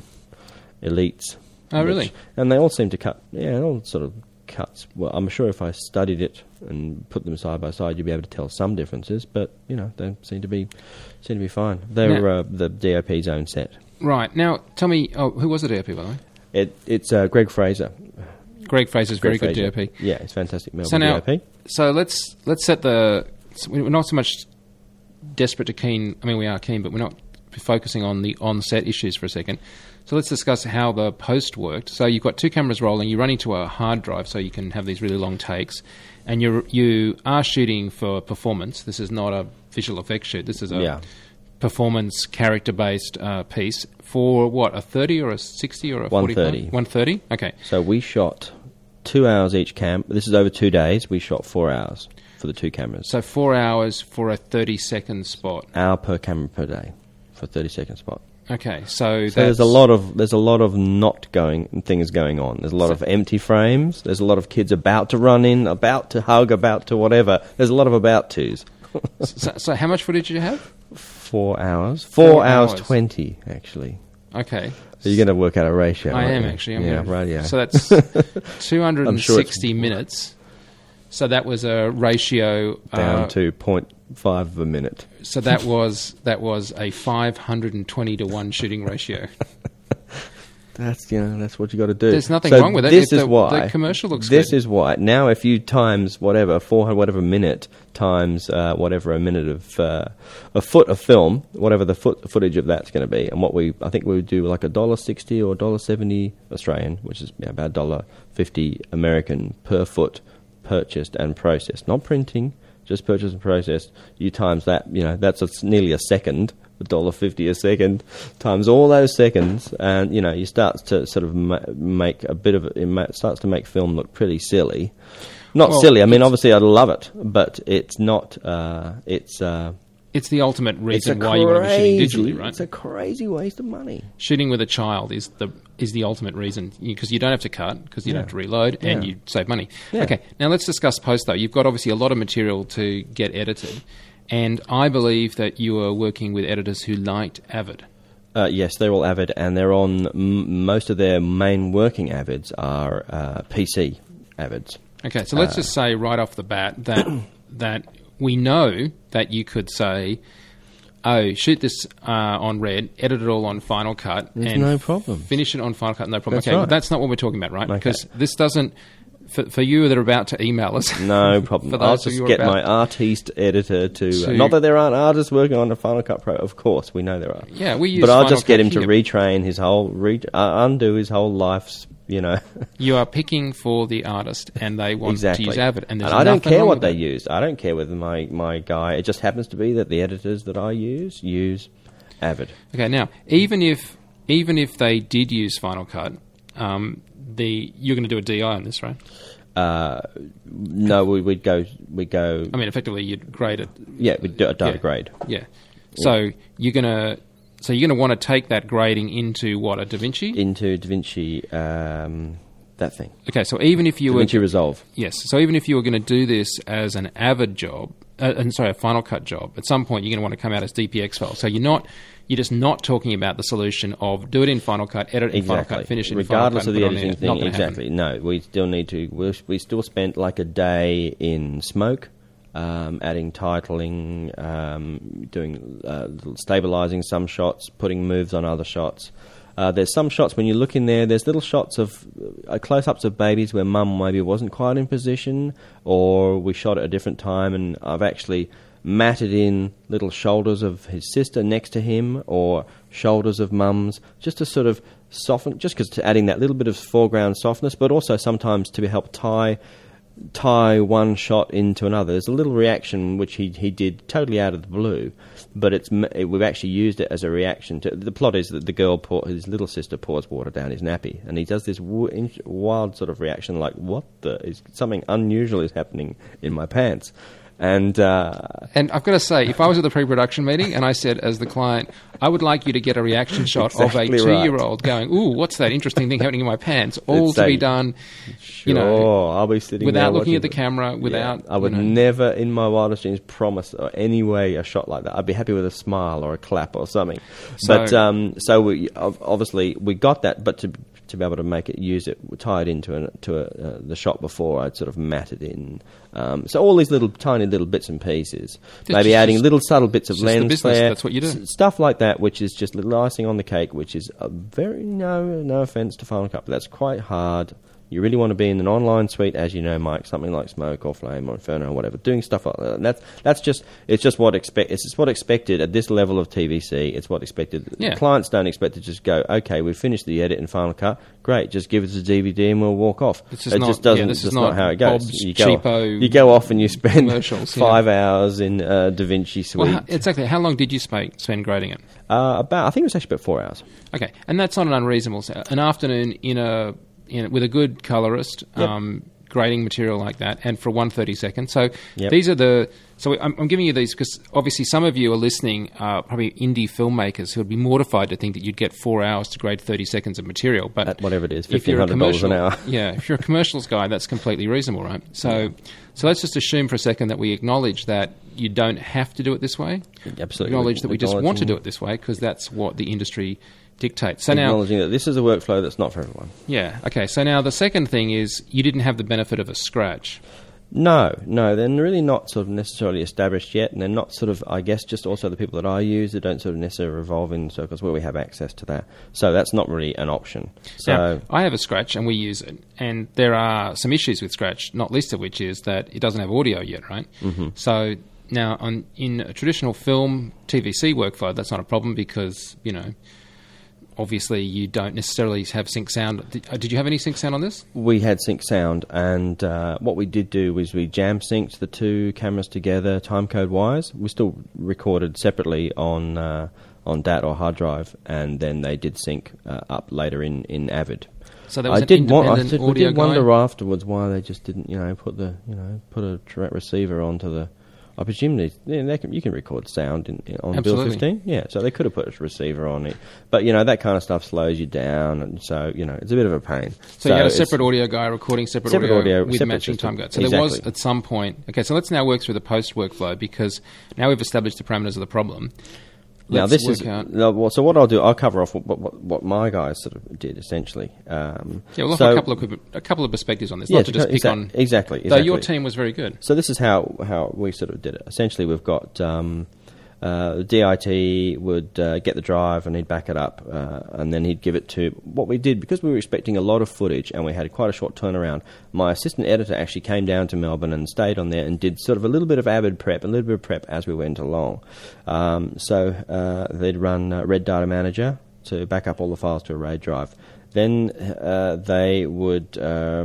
S3: Elites.
S2: Oh, really?
S3: Which, and they all seem to cut. Yeah, all sort of. Cuts. Well, I'm sure if I studied it and put them side by side, you'd be able to tell some differences. But you know, they seem to be seem to be fine. They're
S2: now,
S3: uh, the D O P's own set.
S2: Right now, tell me, oh, who was the D O P by the way?
S3: It, it's uh, Greg Fraser.
S2: Greg Fraser's
S3: Greg
S2: very
S3: Fraser.
S2: good D O P.
S3: Yeah, it's fantastic. Melbourne
S2: so now,
S3: D O P.
S2: so let's let's set the. So we're not so much desperate to keen. I mean, we are keen, but we're not focusing on the on-set issues for a second. So let's discuss how the post worked. So you've got two cameras rolling. You run into a hard drive, so you can have these really long takes, and you you are shooting for performance. This is not a visual effects shoot. This is a
S3: Yeah.
S2: performance character-based uh, piece for what, a thirty or a sixty or a
S3: one
S2: forty?
S3: thirty.
S2: one thirty. Okay.
S3: So we shot two hours each cam. This is over two days. We shot four hours for the two cameras.
S2: So four hours for a thirty-second spot.
S3: Hour per camera per day for a thirty-second spot.
S2: Okay, so,
S3: So there's a lot of there's a lot of not going things going on. There's a lot of empty frames. There's a lot of kids about to run in, about to hug, about to whatever. There's a lot of about tos.
S2: so, so how much footage did you have?
S3: Four hours. Four,
S2: Four
S3: hours,
S2: hours.
S3: twenty actually.
S2: Okay.
S3: So you're going to work out a ratio.
S2: I
S3: aren't
S2: am
S3: you?
S2: actually. I'm
S3: yeah,
S2: gonna,
S3: right. Yeah.
S2: So that's two hundred sixty
S3: I'm sure
S2: minutes. So that was a ratio
S3: down
S2: uh,
S3: to point five of a minute.
S2: So that was that was a five hundred and twenty to one shooting ratio.
S3: That's you know that's what you got to do.
S2: There's nothing
S3: So
S2: wrong with it.
S3: This
S2: If
S3: is
S2: the,
S3: why
S2: the commercial looks
S3: This
S2: good.
S3: is why now if you times whatever four hundred whatever minute times uh, whatever a minute of uh, a foot of film, whatever the foot footage of that's going to be, and what we I think we would do like a dollar sixty or a dollar seventy Australian, which is you know, about a dollar fifty American per foot purchased and processed, not printing, just purchased and processed. You times that, you know, that's a, nearly a second. A dollar fifty a second times all those seconds, and you know you start to sort of ma- make a bit of it, it ma- starts to make film look pretty silly. Not
S2: Well,
S3: silly. I mean, obviously, I'd love it, but it's not. Uh, it's uh,
S2: It's the ultimate
S3: it's a
S2: reason why you want to be shooting
S3: crazy.
S2: digitally, right?
S3: It's a crazy waste of money.
S2: Shooting with a child is the is the ultimate reason, because you don't have to cut, because you
S3: Yeah.
S2: don't have to reload, and
S3: Yeah.
S2: you save money.
S3: Yeah.
S2: Okay, now let's discuss post, though. You've got obviously a lot of material to get edited, and I believe that you are working with editors who liked Avid.
S3: Uh, yes, they're all Avid, and they're on m- most of their main working Avids are uh, P C Avids.
S2: Okay, so let's
S3: Uh,
S2: just say right off the bat that that we know that you could say, oh, shoot this uh, on Red, edit it all on Final Cut,
S3: There's
S2: and
S3: no problem.
S2: finish it on Final Cut, no problem.
S3: That's
S2: okay,
S3: right.
S2: that's not what we're talking about, right?
S3: Okay.
S2: Because this doesn't, for, for you that are about to email us.
S3: No problem.
S2: For
S3: I'll
S2: those of
S3: just
S2: you
S3: get
S2: about-
S3: my artiste editor to,
S2: To-
S3: uh, not that there aren't artists working on the Final Cut Pro. Of course, we know there are.
S2: Yeah, we use
S3: But I'll
S2: Final
S3: just get
S2: Cut
S3: him to
S2: here.
S3: retrain his whole, re- uh, undo his whole life's, you know.
S2: You are picking for the artist, and they want
S3: exactly.
S2: to use Avid, and there's
S3: I don't
S2: nothing
S3: care
S2: wrong
S3: what
S2: with
S3: they
S2: that.
S3: use. I don't care whether my, my guy. It just happens to be that the editors that I use use Avid.
S2: Okay, now even if even if they did use Final Cut, um, the you're going to do a D I on this, right?
S3: Uh, no, we, we'd go. We go.
S2: I mean, effectively, you'd grade it.
S3: Yeah, we'd do a data
S2: Yeah.
S3: grade.
S2: Yeah. So you're gonna so you're gonna want to take that grading into what, a DaVinci?
S3: Into DaVinci, um, that thing.
S2: Okay, so even if you
S3: DaVinci
S2: were
S3: Resolve.
S2: yes, so even if you were going to do this as an Avid job, uh, and sorry, a Final Cut job, at some point you're going to want to come out as D P X files. So you're not you're just not talking about the solution of do it in Final Cut, edit it in Final
S3: Exactly.
S2: Cut, finish it
S3: Regardless
S2: in Final
S3: of
S2: Cut,
S3: the
S2: and put it on
S3: editing
S2: there. Not
S3: thing,
S2: gonna happen.
S3: exactly. No, we still need to. We we still spent like a day in Smoke, um, adding titling, um, doing uh, stabilizing some shots, putting moves on other shots. Uh, there's some shots when you look in there. There's little shots of uh, close-ups of babies where mum maybe wasn't quite in position, or we shot at a different time, and I've actually matted in little shoulders of his sister next to him, or shoulders of mum's, just to sort of soften, just because adding that little bit of foreground softness, but also sometimes to help tie tie one shot into another. There's a little reaction which he he did totally out of the blue, but it's m- it, we've actually used it as a reaction to the plot. Is that the girl pour, his little sister pours water down his nappy, and he does this w- in- wild sort of reaction like, what the is something unusual is happening in my pants. And uh,
S2: And I've got to say, if I was at the pre-production meeting and I said, as the client, I would like you to get a reaction shot
S3: Exactly
S2: of a
S3: right.
S2: two-year-old going, ooh, what's that interesting thing happening in my pants? All
S3: It's
S2: to
S3: a-
S2: be done,
S3: sure,
S2: you know,
S3: I'll be sitting
S2: without
S3: there
S2: looking
S3: watching
S2: at the
S3: it.
S2: camera, without...
S3: Yeah, I would
S2: you know,
S3: never, in my wildest dreams, promise or any way a shot like that. I'd be happy with a smile or a clap or something.
S2: So-
S3: but um, so we ob- obviously we got that, but to to be able to make it, use it, tie it into an, to a, uh, the shot before, I'd sort of matted in. Um, so all these little tiny little bits and pieces,
S2: Just-
S3: maybe
S2: just-
S3: adding little subtle bits of
S2: it's just the
S3: lens
S2: business,
S3: flare,
S2: that's what you do.
S3: s- stuff like that, which is just little icing on the cake, which is a very no no offense to Final Cut, but that's quite hard. You really want to be in an online suite, as you know, Mike, something like Smoke or Flame or Inferno or whatever, doing stuff like that. And that's that's just it's just what expect it's just what expected at this level of T V C. It's what expected.
S2: Yeah.
S3: Clients don't expect to just go, okay, we've finished the edit and Final Cut. Great, just give us a D V D and we'll walk off.
S2: It's just
S3: it
S2: not,
S3: just doesn't.
S2: yeah, this
S3: that's
S2: is not,
S3: not how it goes.
S2: Bob's
S3: You go,
S2: cheapo
S3: you go off and you spend
S2: commercials,
S3: five
S2: yeah.
S3: hours in uh, DaVinci Suite.
S2: Well, how, exactly. How long did you spend spend grading it?
S3: Uh, about I think it was actually about four hours.
S2: Okay, and that's not an unreasonable an afternoon in a in, with a good colorist.
S3: Yep.
S2: Um, grading material like that, and for one thirty seconds. So
S3: Yep.
S2: these are the. So I'm, I'm giving you these because obviously some of you are listening, uh, probably indie filmmakers who would be mortified to think that you'd get four hours to grade thirty seconds of material. But
S3: At whatever it is,
S2: if
S3: fifteen
S2: you're a
S3: hundred dollars an
S2: commercial,
S3: hour.
S2: yeah, if you're a commercials guy, that's completely reasonable, right? So, so let's just assume for a second that we acknowledge that you don't have to do it this way.
S3: Absolutely.
S2: Acknowledge that we just want to
S3: Acknowledging-
S2: do it this way because that's what the industry dictates. So now,
S3: Acknowledging that this is a workflow that's not for everyone.
S2: yeah, okay. So now the second thing is you didn't have the benefit of a scratch.
S3: No, no, they're really not sort of necessarily established yet, and they're not sort of, I guess, just also the people that I use, they don't sort of necessarily revolve in circles where we have access to that. So that's not really an option. So
S2: Now, I have a Scratch and we use it, and there are some issues with Scratch, not least of which is that it doesn't have audio yet, right? Mm-hmm. So now on in a traditional film T V C workflow, that's not a problem because, you know, obviously you don't necessarily have sync sound. Did, uh, did you have any sync sound on this?
S3: we had sync sound, and uh, what we did do was we jam synced the two cameras together, timecode wise. We still recorded separately on uh, on D A T or hard drive, and then they did sync uh, up later in, in Avid.
S2: So there was
S3: I
S2: an
S3: did, wa- I
S2: independent
S3: did, we
S2: audio
S3: did
S2: guy?
S3: wonder afterwards why they just didn't, you know, put the, you know, put a direct receiver onto the. I presume they, yeah, they can, you can record sound in, in, on
S2: Absolutely.
S3: Bill fifteen. Yeah, so they could have put a receiver on it, but you know that kind of stuff slows you down, and so you know it's a bit of a pain.
S2: So, you had a
S3: it's-
S2: separate audio guy recording separate,
S3: Separate
S2: audio,
S3: audio,
S2: with
S3: separate
S2: matching
S3: system.
S2: time code. So there was
S3: Exactly.
S2: at some point. Okay, so let's now work through the post workflow because now we've established the parameters of the problem.
S3: Now
S2: Let's
S3: this
S2: work
S3: is
S2: out.
S3: no, well, so what I'll do. I'll cover off what, what, what my guys sort of did essentially. Um,
S2: Yeah, we'll offer
S3: so,
S2: a couple of quick- a couple of perspectives on this,
S3: Yeah,
S2: not to just pick
S3: exac-
S2: on.
S3: exactly,
S2: Though your
S3: exactly.
S2: team was very good.
S3: So this is how, how we sort of did it. Essentially, we've got um, uh, D I T would uh, get the drive and he'd back it up, uh, and then he'd give it to what we did because we were expecting a lot of footage and we had quite a short turnaround. My assistant editor actually came down to Melbourne and stayed on there and did sort of a little bit of Avid prep, a little bit of prep as we went along. Um, so uh, they'd run uh, Red Data Manager to back up all the files to a RAID drive. Then uh, they would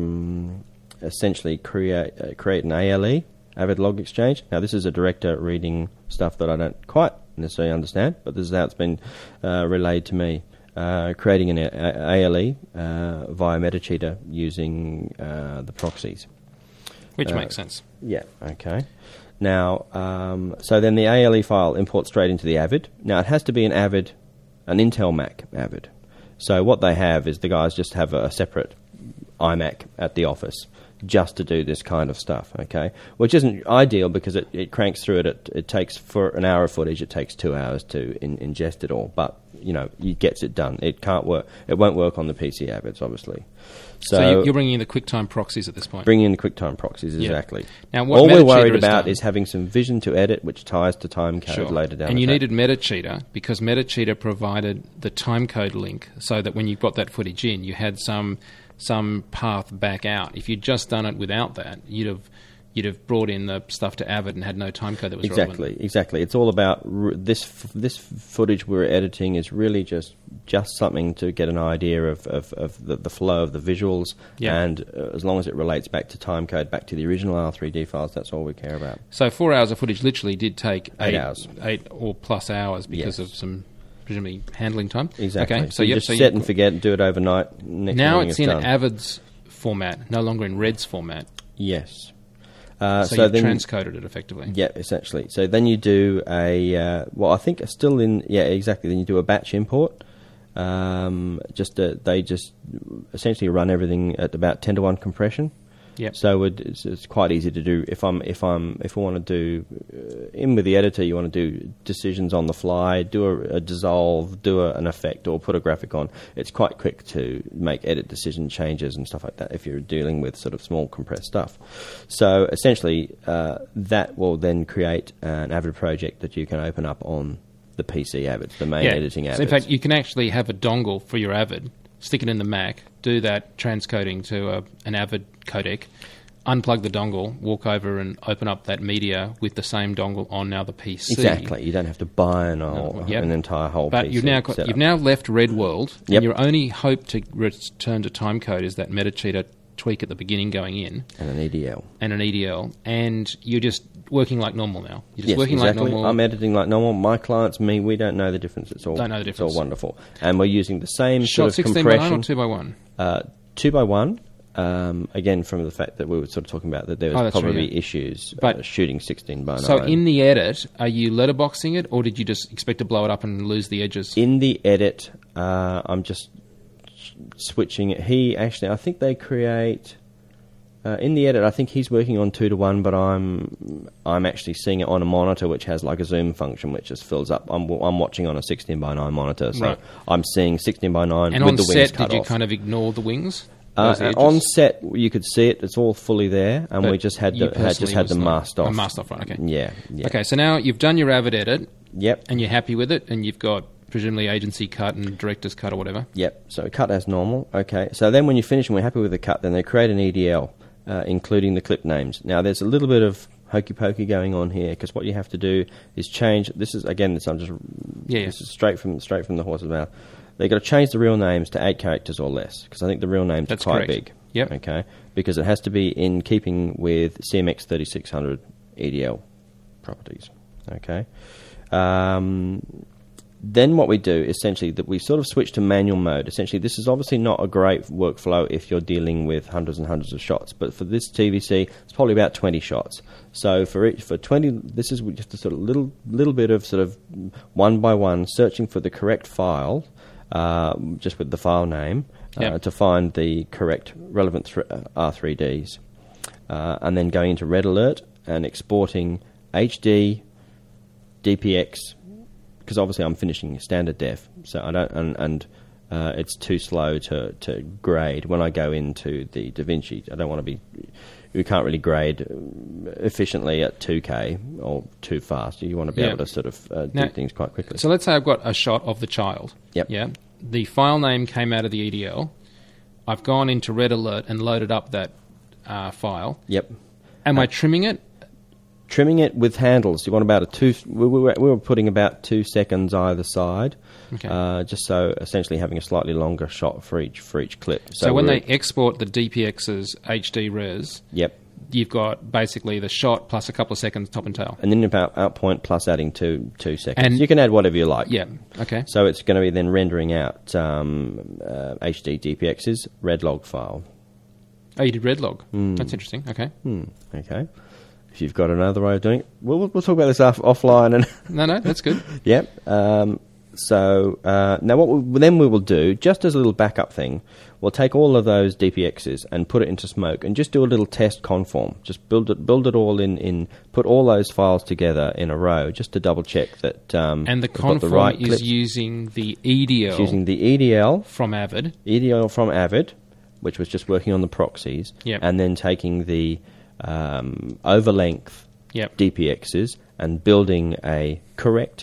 S3: um, essentially create uh, create an A L E, Avid Log Exchange. Now, this is a director reading stuff that I don't quite necessarily understand, but this is how it's been uh, relayed to me. Uh, creating an A L E uh, via Metacheater using uh, the proxies.
S2: Which
S3: Uh,
S2: makes sense.
S3: Yeah, okay. Now, um, so then the A L E file imports straight into the Avid. Now, it has to be an Avid, an Intel Mac Avid. So what they have is the guys just have a separate iMac at the office just to do this kind of stuff, okay? Which isn't ideal because it, it cranks through it. it. It takes, for an hour of footage, it takes two hours to in, ingest it all. But, you know, it gets it done. It can't work. It won't work on the P C Avids, obviously. So,
S2: So, you, you're bringing in the QuickTime proxies at this point.
S3: bringing in the QuickTime proxies,
S2: Yeah.
S3: exactly.
S2: Now, what
S3: all we're
S2: Metacheater
S3: worried
S2: has
S3: about
S2: done-
S3: is having some vision to edit, which ties to timecode
S2: Sure.
S3: later down.
S2: And
S3: the
S2: you
S3: track.
S2: needed Metacheater because Metacheater provided the timecode link so that when you got that footage in, you had some some path back out. If you'd just done it without that, you'd have you'd have brought in the stuff to Avid and had no timecode that was
S3: Exactly,
S2: relevant.
S3: exactly. It's all about r- this. F- this footage we're editing is really just just something to get an idea of, of, of the, the flow of the visuals,
S2: Yeah.
S3: and uh, as long as it relates back to timecode, back to the original R three D files, that's all we care about.
S2: So four hours of footage literally did take
S3: Eight
S2: eight,
S3: hours.
S2: eight or plus hours because
S3: Yes.
S2: of some presumably handling time.
S3: Exactly.
S2: Okay,
S3: So,
S2: so
S3: you
S2: yep,
S3: just
S2: so
S3: set
S2: you-
S3: and forget and do it overnight. Next
S2: now
S3: morning
S2: it's in
S3: done.
S2: Avid's format, no longer in Red's format.
S3: Yes. Uh,
S2: so,
S3: so
S2: you've
S3: then,
S2: transcoded it effectively.
S3: yeah, essentially. So then you do a, uh, well, I think it's still in, yeah, exactly. Then you do a batch import. Um, just uh, they just essentially run everything at about ten to one compression.
S2: Yep.
S3: So it, it's, it's quite easy to do. If I'm if I'm if I want to do uh, in with the editor, you want to do decisions on the fly, do a, a dissolve, do a, an effect, or put a graphic on. It's quite quick to make edit decision changes and stuff like that if you're dealing with sort of small compressed stuff. So essentially, uh, that will then create an Avid project that you can open up on the P C Avid, the main
S2: Yeah.
S3: editing Avid.
S2: So in fact, you can actually have a dongle for your Avid, stick it in the Mac, do that transcoding to a, an Avid codec, unplug the dongle, walk over and open up that media with the same dongle on now the P C.
S3: Exactly. You don't have to buy an, whole,
S2: yep.
S3: an entire whole
S2: but
S3: P C. But
S2: you've now, got, you've now left Red World, and
S3: yep.
S2: your only hope to return to timecode is that MetaCheater tweak at the beginning going in.
S3: And an E D L.
S2: And an E D L. And you're just working like normal now. You're just
S3: yes,
S2: working
S3: exactly.
S2: like normal.
S3: I'm editing like normal. My clients, me, we don't know the difference. It's all,
S2: don't know the difference.
S3: It's all wonderful. And we're using the same
S2: Shot
S3: sort of
S2: sixteen
S3: compression.
S2: by nine or two by one?
S3: Uh, two by one. Um, again, from the fact that we were sort of talking about that there was
S2: oh,
S3: probably
S2: right, yeah.
S3: issues
S2: but,
S3: uh, shooting sixteen by nine.
S2: So in the edit, are you letterboxing it, or did you just expect to blow it up and lose the edges?
S3: In the edit, uh, I'm just switching it. He actually, I think they create... Uh, in the edit, I think he's working on two to one, but I'm I'm actually seeing it on a monitor which has like a zoom function which just fills up. I'm I'm watching on a sixteen by nine monitor, so
S2: right.
S3: I'm seeing sixteen by nine
S2: and
S3: with
S2: on
S3: the wings
S2: set,
S3: cut
S2: did you
S3: off.
S2: kind of ignore the wings?
S3: Uh, on set, you could see it; it's all fully there, and
S2: but
S3: we just had the had just had the masked off.
S2: Oh, masked off, right? Okay.
S3: Yeah, yeah.
S2: Okay, so now you've done your Avid edit.
S3: Yep.
S2: And you're happy with it, and you've got presumably agency cut and director's cut or whatever.
S3: Yep. So cut as normal. Okay. So then, when you finish and we're happy with the cut, then they create an E D L. Uh, including the clip names. Now, there's a little bit of hokey pokey going on here because what you have to do is change. This is again, this I'm just
S2: yeah, yeah.
S3: this is straight from straight from the horse's mouth. They've got to change the real names to eight characters or less because I think the real names
S2: That's
S3: are quite
S2: correct.
S3: big.
S2: Yep.
S3: Okay. Because it has to be in keeping with C M X thirty-six hundred E D L properties. Okay. Um, Then what we do, essentially, that we sort of switch to manual mode. Essentially, this is obviously not a great workflow if you're dealing with hundreds and hundreds of shots. But for this T V C, it's probably about twenty shots. So for it, for twenty, this is just a sort of little little bit of sort of one by one searching for the correct file, uh, just with the file name, uh,
S2: yep.
S3: to find the correct relevant th- R three Ds, uh, and then going into Red Alert and exporting H D, D P X. Because obviously I'm finishing standard def, so I don't, and, and uh, it's too slow to, to grade. When I go into the DaVinci, I don't want to be. You can't really grade efficiently at two K or too fast. You want to be
S2: yeah.
S3: able to sort of uh, do
S2: now,
S3: things quite quickly.
S2: So let's say I've got a shot of the child.
S3: Yep.
S2: Yeah. The file name came out of the E D L. I've gone into Red Alert and loaded up that uh, file.
S3: Yep.
S2: Am
S3: uh,
S2: I trimming it?
S3: Trimming it with handles. You want about a two. We were, we were putting about two seconds either side,
S2: okay.
S3: uh, just so essentially having a slightly longer shot for each for each clip.
S2: So,
S3: so
S2: when
S3: they
S2: export the D P X's H D res,
S3: yep,
S2: you've got basically the shot plus a couple of seconds top and tail,
S3: and then about out point plus adding two two seconds.
S2: And
S3: you can add whatever you like.
S2: Yeah. Okay.
S3: So it's going to be then rendering out um, uh, H D D P X's red log file.
S2: Oh, you did red log.
S3: Mm.
S2: That's interesting. Okay.
S3: Mm. Okay. If you've got another way of doing it, we'll, we'll talk about this off, offline. And
S2: no, no, that's good.
S3: Yep. Um, so uh, now what we, then we will do, just as a little backup thing, we'll take all of those D P X's and put it into Smoke and just do a little test conform. Just build it, build it all in, in put all those files together in a row, just to double check that. Um,
S2: and the
S3: we've got
S2: conform
S3: the right
S2: is
S3: clips.
S2: using the E D L.
S3: It's using the E D L
S2: from Avid.
S3: E D L from Avid, which was just working on the proxies,
S2: yep.
S3: and then taking the um, overlength
S2: yep.
S3: D P X's and building a correct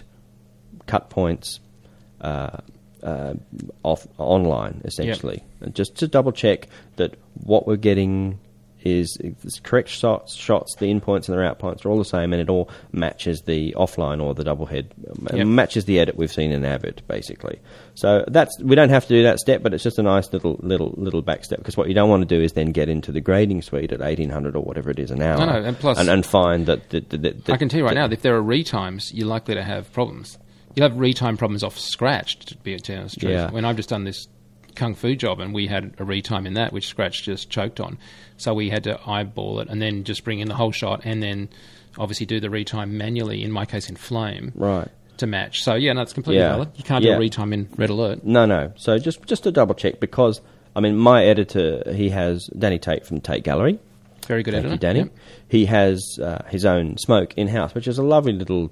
S3: cut points uh, uh, off online, essentially,
S2: yep.
S3: and just to double check that what we're getting is is correct shots, shots, the in points and their out points are all the same, and it all matches the offline or the double head,
S2: yep.
S3: matches the edit we've seen in Avid, basically. So that's we don't have to do that step, but it's just a nice little little little back step, because what you don't want to do is then get into the grading suite at eighteen hundred or whatever it is an hour,
S2: no, no, and plus
S3: and, and find that, that, that, that
S2: I can tell you right
S3: that,
S2: now, if there are retimes, you're likely to have problems. You'll have retime problems off Scratch, to be honest.
S3: Yeah.
S2: When I've just done this Kung Fu job, and we had a retime in that, which Scratch just choked on. So we had to eyeball it and then just bring in the whole shot, and then obviously do the retime manually, in my case in Flame,
S3: right,
S2: to match. So yeah, no, it's completely
S3: yeah.
S2: valid. You can't
S3: yeah.
S2: do a retime in Red Alert.
S3: No, no. So just just to double check, because I mean, my editor, he has Danny Tate from Tate Gallery.
S2: Very good
S3: Thank
S2: editor.
S3: you, Danny.
S2: Yep.
S3: He has uh, his own Smoke in-house, which is a lovely little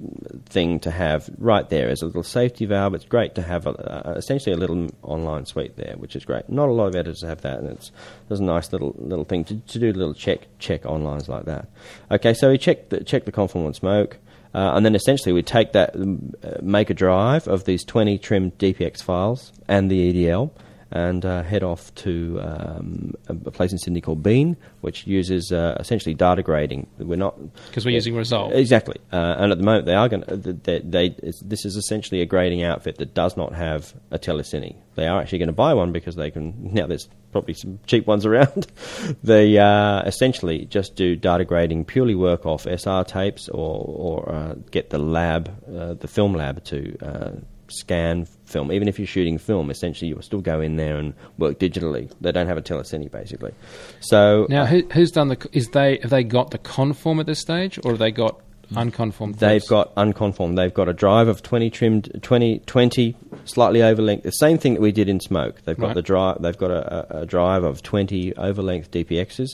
S3: thing to have right there as a little safety valve. It's great to have a, uh, essentially a little online suite there, which is great. Not a lot of editors have that, and it's there's a nice little little thing to, to do a little check check onlines like that. Okay, so we check the check the Conform on Smoke, uh, and then essentially we take that, uh, make a drive of these twenty trimmed D P X files and the E D L, and uh, head off to um, a place in Sydney called Bean, which uses uh, essentially data grading. We're not
S2: because we're uh, using Resolve
S3: exactly, uh, and at the moment they are going. They, they this is essentially a grading outfit that does not have a telecine. They are actually going to buy one because they can now. There's probably some cheap ones around. They uh, essentially just do data grading, purely work off S R tapes, or or uh, get the lab, uh, the film lab to. Uh, scan film. Even if you're shooting film, essentially you will still go in there and work digitally. They don't have a telecine, basically. So
S2: now, who, who's done the? Is they have they got the conform at this stage, or have they got unconformed?
S3: They've
S2: clips?
S3: got unconformed. They've got a drive of twenty trimmed, twenty, twenty slightly overlength. The same thing that we did in Smoke. They've got
S2: right.
S3: the drive. They've got a, a drive of twenty overlength D P Xs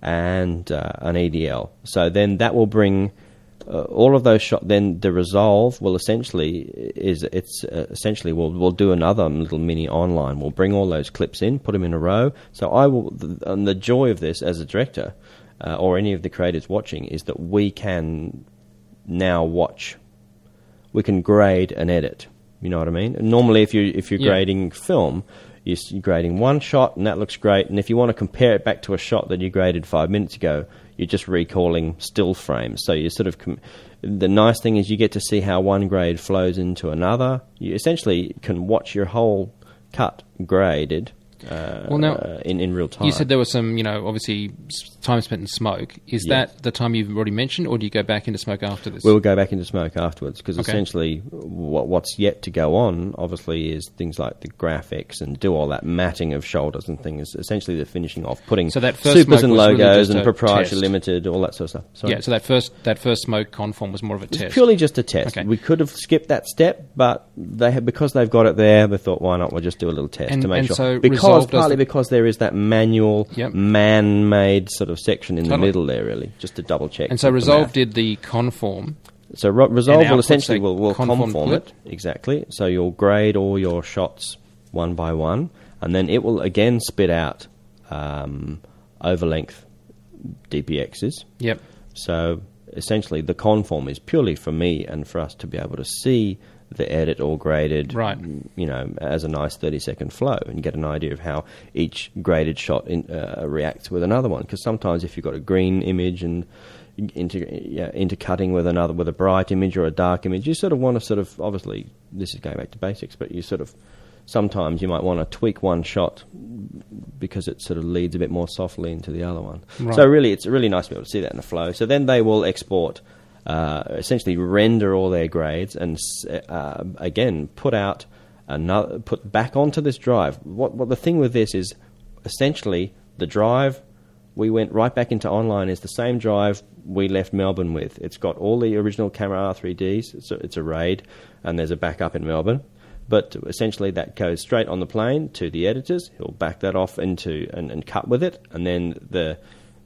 S3: and uh, an E D L. So then that will bring. Uh, all of those shots, then the Resolve will essentially is it's uh, essentially we'll we'll do another little mini online. We'll bring all those clips in, put them in a row. So I will, the, and the joy of this as a director uh, or any of the creators watching is that we can now watch, we can grade and edit. You know what I mean? And normally, if you if you're
S2: yeah.
S3: grading film. You're grading one shot, and that looks great. And if you want to compare it back to a shot that you graded five minutes ago, you're just recalling still frames. So you sort of com- the nice thing is you get to see how one grade flows into another. You essentially can watch your whole cut graded uh,
S2: well, now,
S3: uh, in in real time.
S2: You said there was some, you know, obviously time spent in Smoke. Is
S3: yes.
S2: that the time you've already mentioned, or do you go back into Smoke after this?
S3: We'll go back into Smoke afterwards because
S2: okay.
S3: essentially what, what's yet to go on, obviously, is things like the graphics and do all that matting of shoulders and things. Essentially, the finishing off, putting
S2: so that first
S3: supers
S2: Smoke
S3: and
S2: was really
S3: logos
S2: just
S3: and
S2: a
S3: proprietary
S2: test.
S3: Limited, all that sort of stuff. Sorry.
S2: Yeah, so that first that first Smoke conform was more of a
S3: It's
S2: test.
S3: purely just a test.
S2: Okay.
S3: We could have skipped that step, but they have, because they've got it there, they thought, why not? We'll just do a little test
S2: and,
S3: to make
S2: and
S3: sure.
S2: So
S3: because
S2: Resolve does
S3: partly
S2: the
S3: because there is that manual,
S2: Yep.
S3: man-made sort of section in
S2: Totally.
S3: the middle there, really, just to double check.
S2: And so
S3: the
S2: Resolve
S3: math.
S2: did the conform.
S3: So Ro- Resolve
S2: And
S3: will
S2: outputs
S3: essentially
S2: a
S3: will, will
S2: conformed
S3: conform
S2: clip.
S3: it exactly. So you'll grade all your shots one by one, and then it will again spit out um, overlength D P Xs.
S2: Yep.
S3: So essentially, the conform is purely for me and for us to be able to see the edit all graded,
S2: right.
S3: you know, as a nice thirty-second flow and get an idea of how each graded shot in, uh, reacts with another one. Because sometimes if you've got a green image and inter, yeah, intercutting with another, with a bright image or a dark image, you sort of want to sort of, obviously, this is going back to basics, but you sort of, sometimes you might want to tweak one shot because it sort of leads a bit more softly into the other one.
S2: Right.
S3: So really, it's really nice to be able to see that in the flow. So then they will export... Uh, essentially render all their grades and uh, again put out another put back onto this drive. What what the thing with this is essentially the drive we went right back into online is the same drive we left Melbourne with. It's got all the original camera R three Ds. It's a, it's a RAID and there's a backup in Melbourne. But essentially that goes straight on the plane to the editors. He'll back that off into and, and cut with it, and then the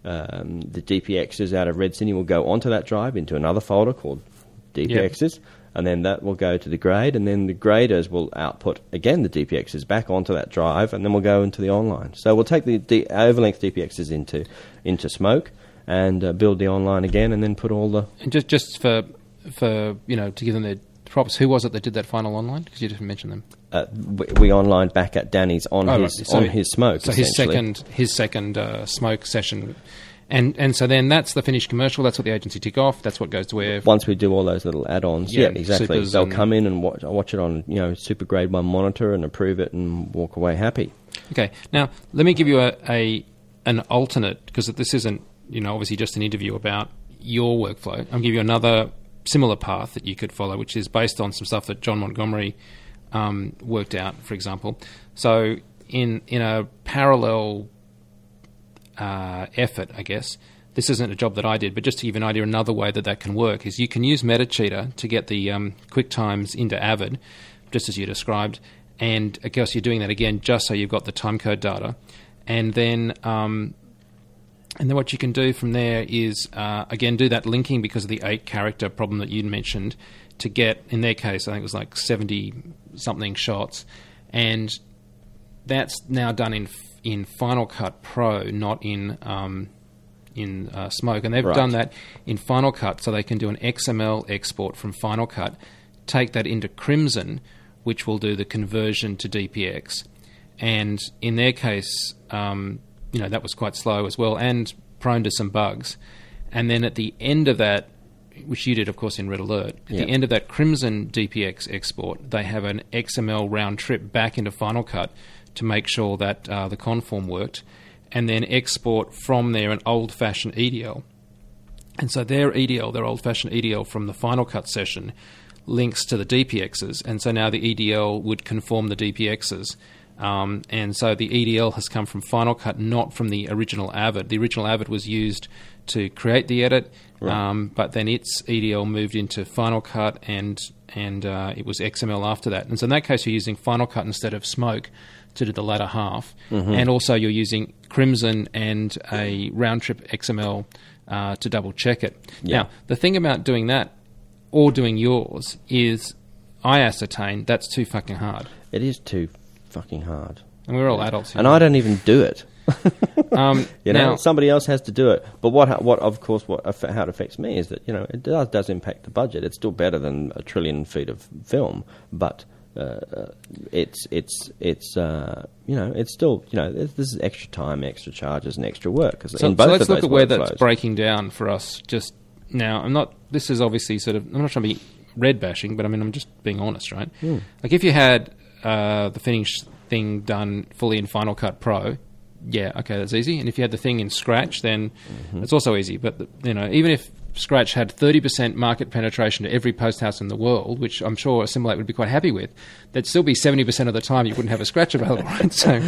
S3: Um, the D P Xs out of Red Cine will go onto that drive into another folder called D P Xs, yep. and then that will go to the grade, and then the graders will output, again, the D P Xs back onto that drive, and then we'll go into the online. So we'll take the, the overlength D P Xs into into Smoke and uh, build the online again, and then put all the...
S2: And just, just for, for, you know, to give them their props, who was it that did that final online? Because you didn't mention them.
S3: Uh, we, we online back at Danny's on
S2: oh,
S3: his
S2: right. so
S3: on his Smoke.
S2: So his second his second uh, Smoke session, and and so then that's the finished commercial. That's what the agency tick off. That's what goes to air.
S3: Once we do all those little add-ons, yeah, yeah exactly. They'll
S2: and
S3: come in and watch watch it on you know Super Grade One monitor and approve it and walk away happy.
S2: Okay, now let me give you a, a an alternate, because this isn't you know obviously just an interview about your workflow. I'll give you another similar path that you could follow, which is based on some stuff that John Montgomery um, worked out, for example. So in in a parallel uh, effort, I guess, this isn't a job that I did, but just to give you an idea, another way that that can work is you can use MetaCheater to get the um, QuickTimes into Avid, just as you described, and of course you're doing that again just so you've got the timecode data, and then um, and then what you can do from there is uh, again do that linking because of the eight character problem that you mentioned to get, in their case I think it was like seventy something shots, and that's now done in in Final Cut Pro, not in um, in uh, Smoke, and they've
S3: right.
S2: done that in Final Cut, so they can do an X M L export from Final Cut, take that into Crimson, which will do the conversion to D P X, and in their case, um, you know, that was quite slow as well and prone to some bugs. And then at the end of that, which you did, of course, in Red Alert, at
S3: Yep.
S2: the end of that Crimson D P X export, they have an X M L round trip back into Final Cut to make sure that uh, the conform worked, and then export from there an old-fashioned E D L. And so their E D L, their old-fashioned E D L from the Final Cut session, links to the D P Xs, and so now the E D L would conform the D P Xs. Um, and so the E D L has come from Final Cut, not from the original Avid. The original Avid was used to create the edit,
S3: Right.
S2: um, but then its E D L moved into Final Cut, and and uh, it was X M L after that. And so in that case, you're using Final Cut instead of Smoke to do the latter half,
S3: Mm-hmm.
S2: and also you're using Crimson and a round trip X M L uh, to double check it.
S3: Yeah.
S2: Now, the thing about doing that or doing yours is, I ascertain that's too fucking hard,
S3: It is too fucking hard.
S2: and we're all adults.
S3: And I don't even do it.
S2: Um,
S3: You know,
S2: now,
S3: somebody else has to do it. But what, what of course, what aff- how it affects me is that, you know, it does, does impact the budget. It's still better than a trillion feet of film, but uh, uh, it's it's it's uh, you know, it's still, you know, this this is extra time, extra charges, and extra work. 'Cause
S2: So,
S3: in both
S2: so let's
S3: of
S2: look
S3: those
S2: at where
S3: workflows-
S2: that's breaking down for us. Just now, I'm not. This is obviously sort of. I'm not trying to be red bashing, but I mean, I'm just being honest, right?
S3: Hmm.
S2: Like if you had uh, the finish thing done fully in Final Cut Pro, yeah, okay, that's easy. And if you had the thing in Scratch, then
S3: Mm-hmm.
S2: it's also easy. But the, you know, even if Scratch had thirty percent market penetration to every post house in the world, which I'm sure Assimilate would be quite happy with, that'd still be seventy percent of the time you wouldn't have a Scratch available, right? So,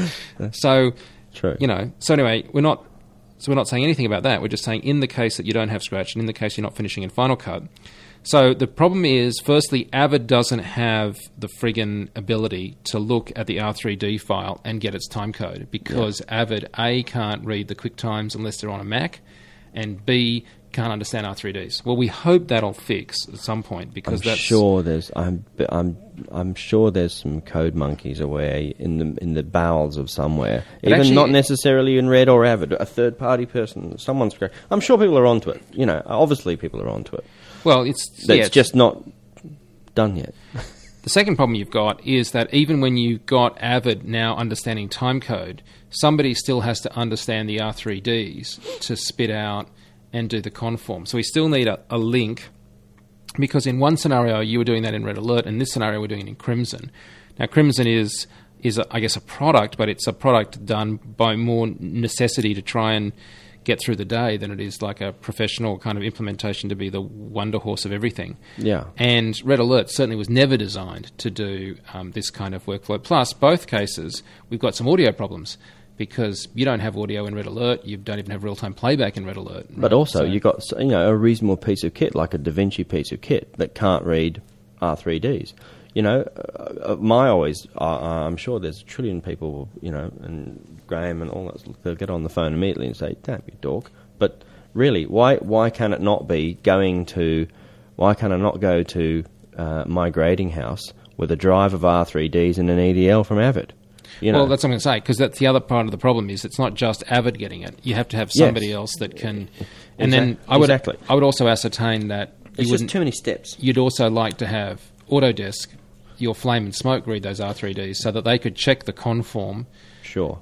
S2: so
S3: True.
S2: you know, so anyway, we're not. So we're not saying anything about that. We're just saying in the case that you don't have Scratch and in the case you're not finishing in Final Cut. So the problem is, firstly, Avid doesn't have the friggin' ability to look at the R three D file and get its timecode because Avid, A, can't read the QuickTimes unless they're on a Mac, and B, can't understand R three Ds. Well, we hope that'll fix at some point because
S3: I'm
S2: that's...
S3: sure there's I'm I'm I'm sure there's some code monkeys away in the in the bowels of somewhere.
S2: But
S3: Even
S2: actually-
S3: not necessarily in Red or Avid, a third party person, someone's. I'm sure people are onto it. You know, obviously people are onto it.
S2: Well, it's...
S3: It's
S2: yeah, it's-
S3: just not done yet.
S2: The second problem you've got is that even when you've got Avid now understanding timecode, somebody still has to understand the R three Ds to spit out and do the conform. So we still need a, a link, because in one scenario you were doing that in Red Alert, and this scenario we're doing it in Crimson. Now Crimson is, is a, I guess, a product, but it's a product done by more necessity to try and get through the day than it is like a professional kind of implementation to be the wonder horse of everything.
S3: Yeah.
S2: And Red Alert certainly was never designed to do um, this kind of workflow. Plus, both cases, we've got some audio problems because you don't have audio in Red Alert. You don't even have real-time playback in Red Alert.
S3: But
S2: right?
S3: also,
S2: So-
S3: you've got, you know, a reasonable piece of kit, like a DaVinci piece of kit, that can't read R three Ds. You know, uh, my always, uh, I'm sure there's a trillion people, you know, and Graham and all that, they'll get on the phone immediately and say, "Don't be dork." But really, why why can it not be going to, why can I not go to uh, my grading house with a drive of R three Ds and an E D L from Avid? You know,
S2: Well, that's what I'm going to say, because that's the other part of the problem is it's not just Avid getting it. You have to have somebody
S3: Yes.
S2: else that can... And then
S3: Exact-
S2: I would,
S3: exactly.
S2: I would also ascertain that you
S3: it's just
S2: wouldn't,
S3: too many steps.
S2: you'd also like to have Autodesk, your Flame and Smoke, read those R three Ds so that they could check the conform
S3: Sure.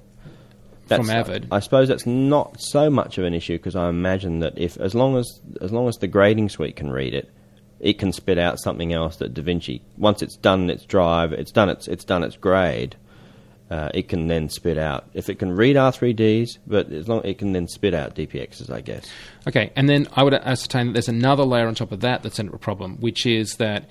S2: from Avid.
S3: I suppose that's not so much of an issue because I imagine that if as long as as long as the grading suite can read it, it can spit out something else that DaVinci, once it's done its drive, it's done its it's done its grade, uh, it can then spit out. If it can read R three Ds, but as long it can then spit out D P Xs, I guess.
S2: Okay, and then I would ascertain that there's another layer on top of that that's a problem, which is that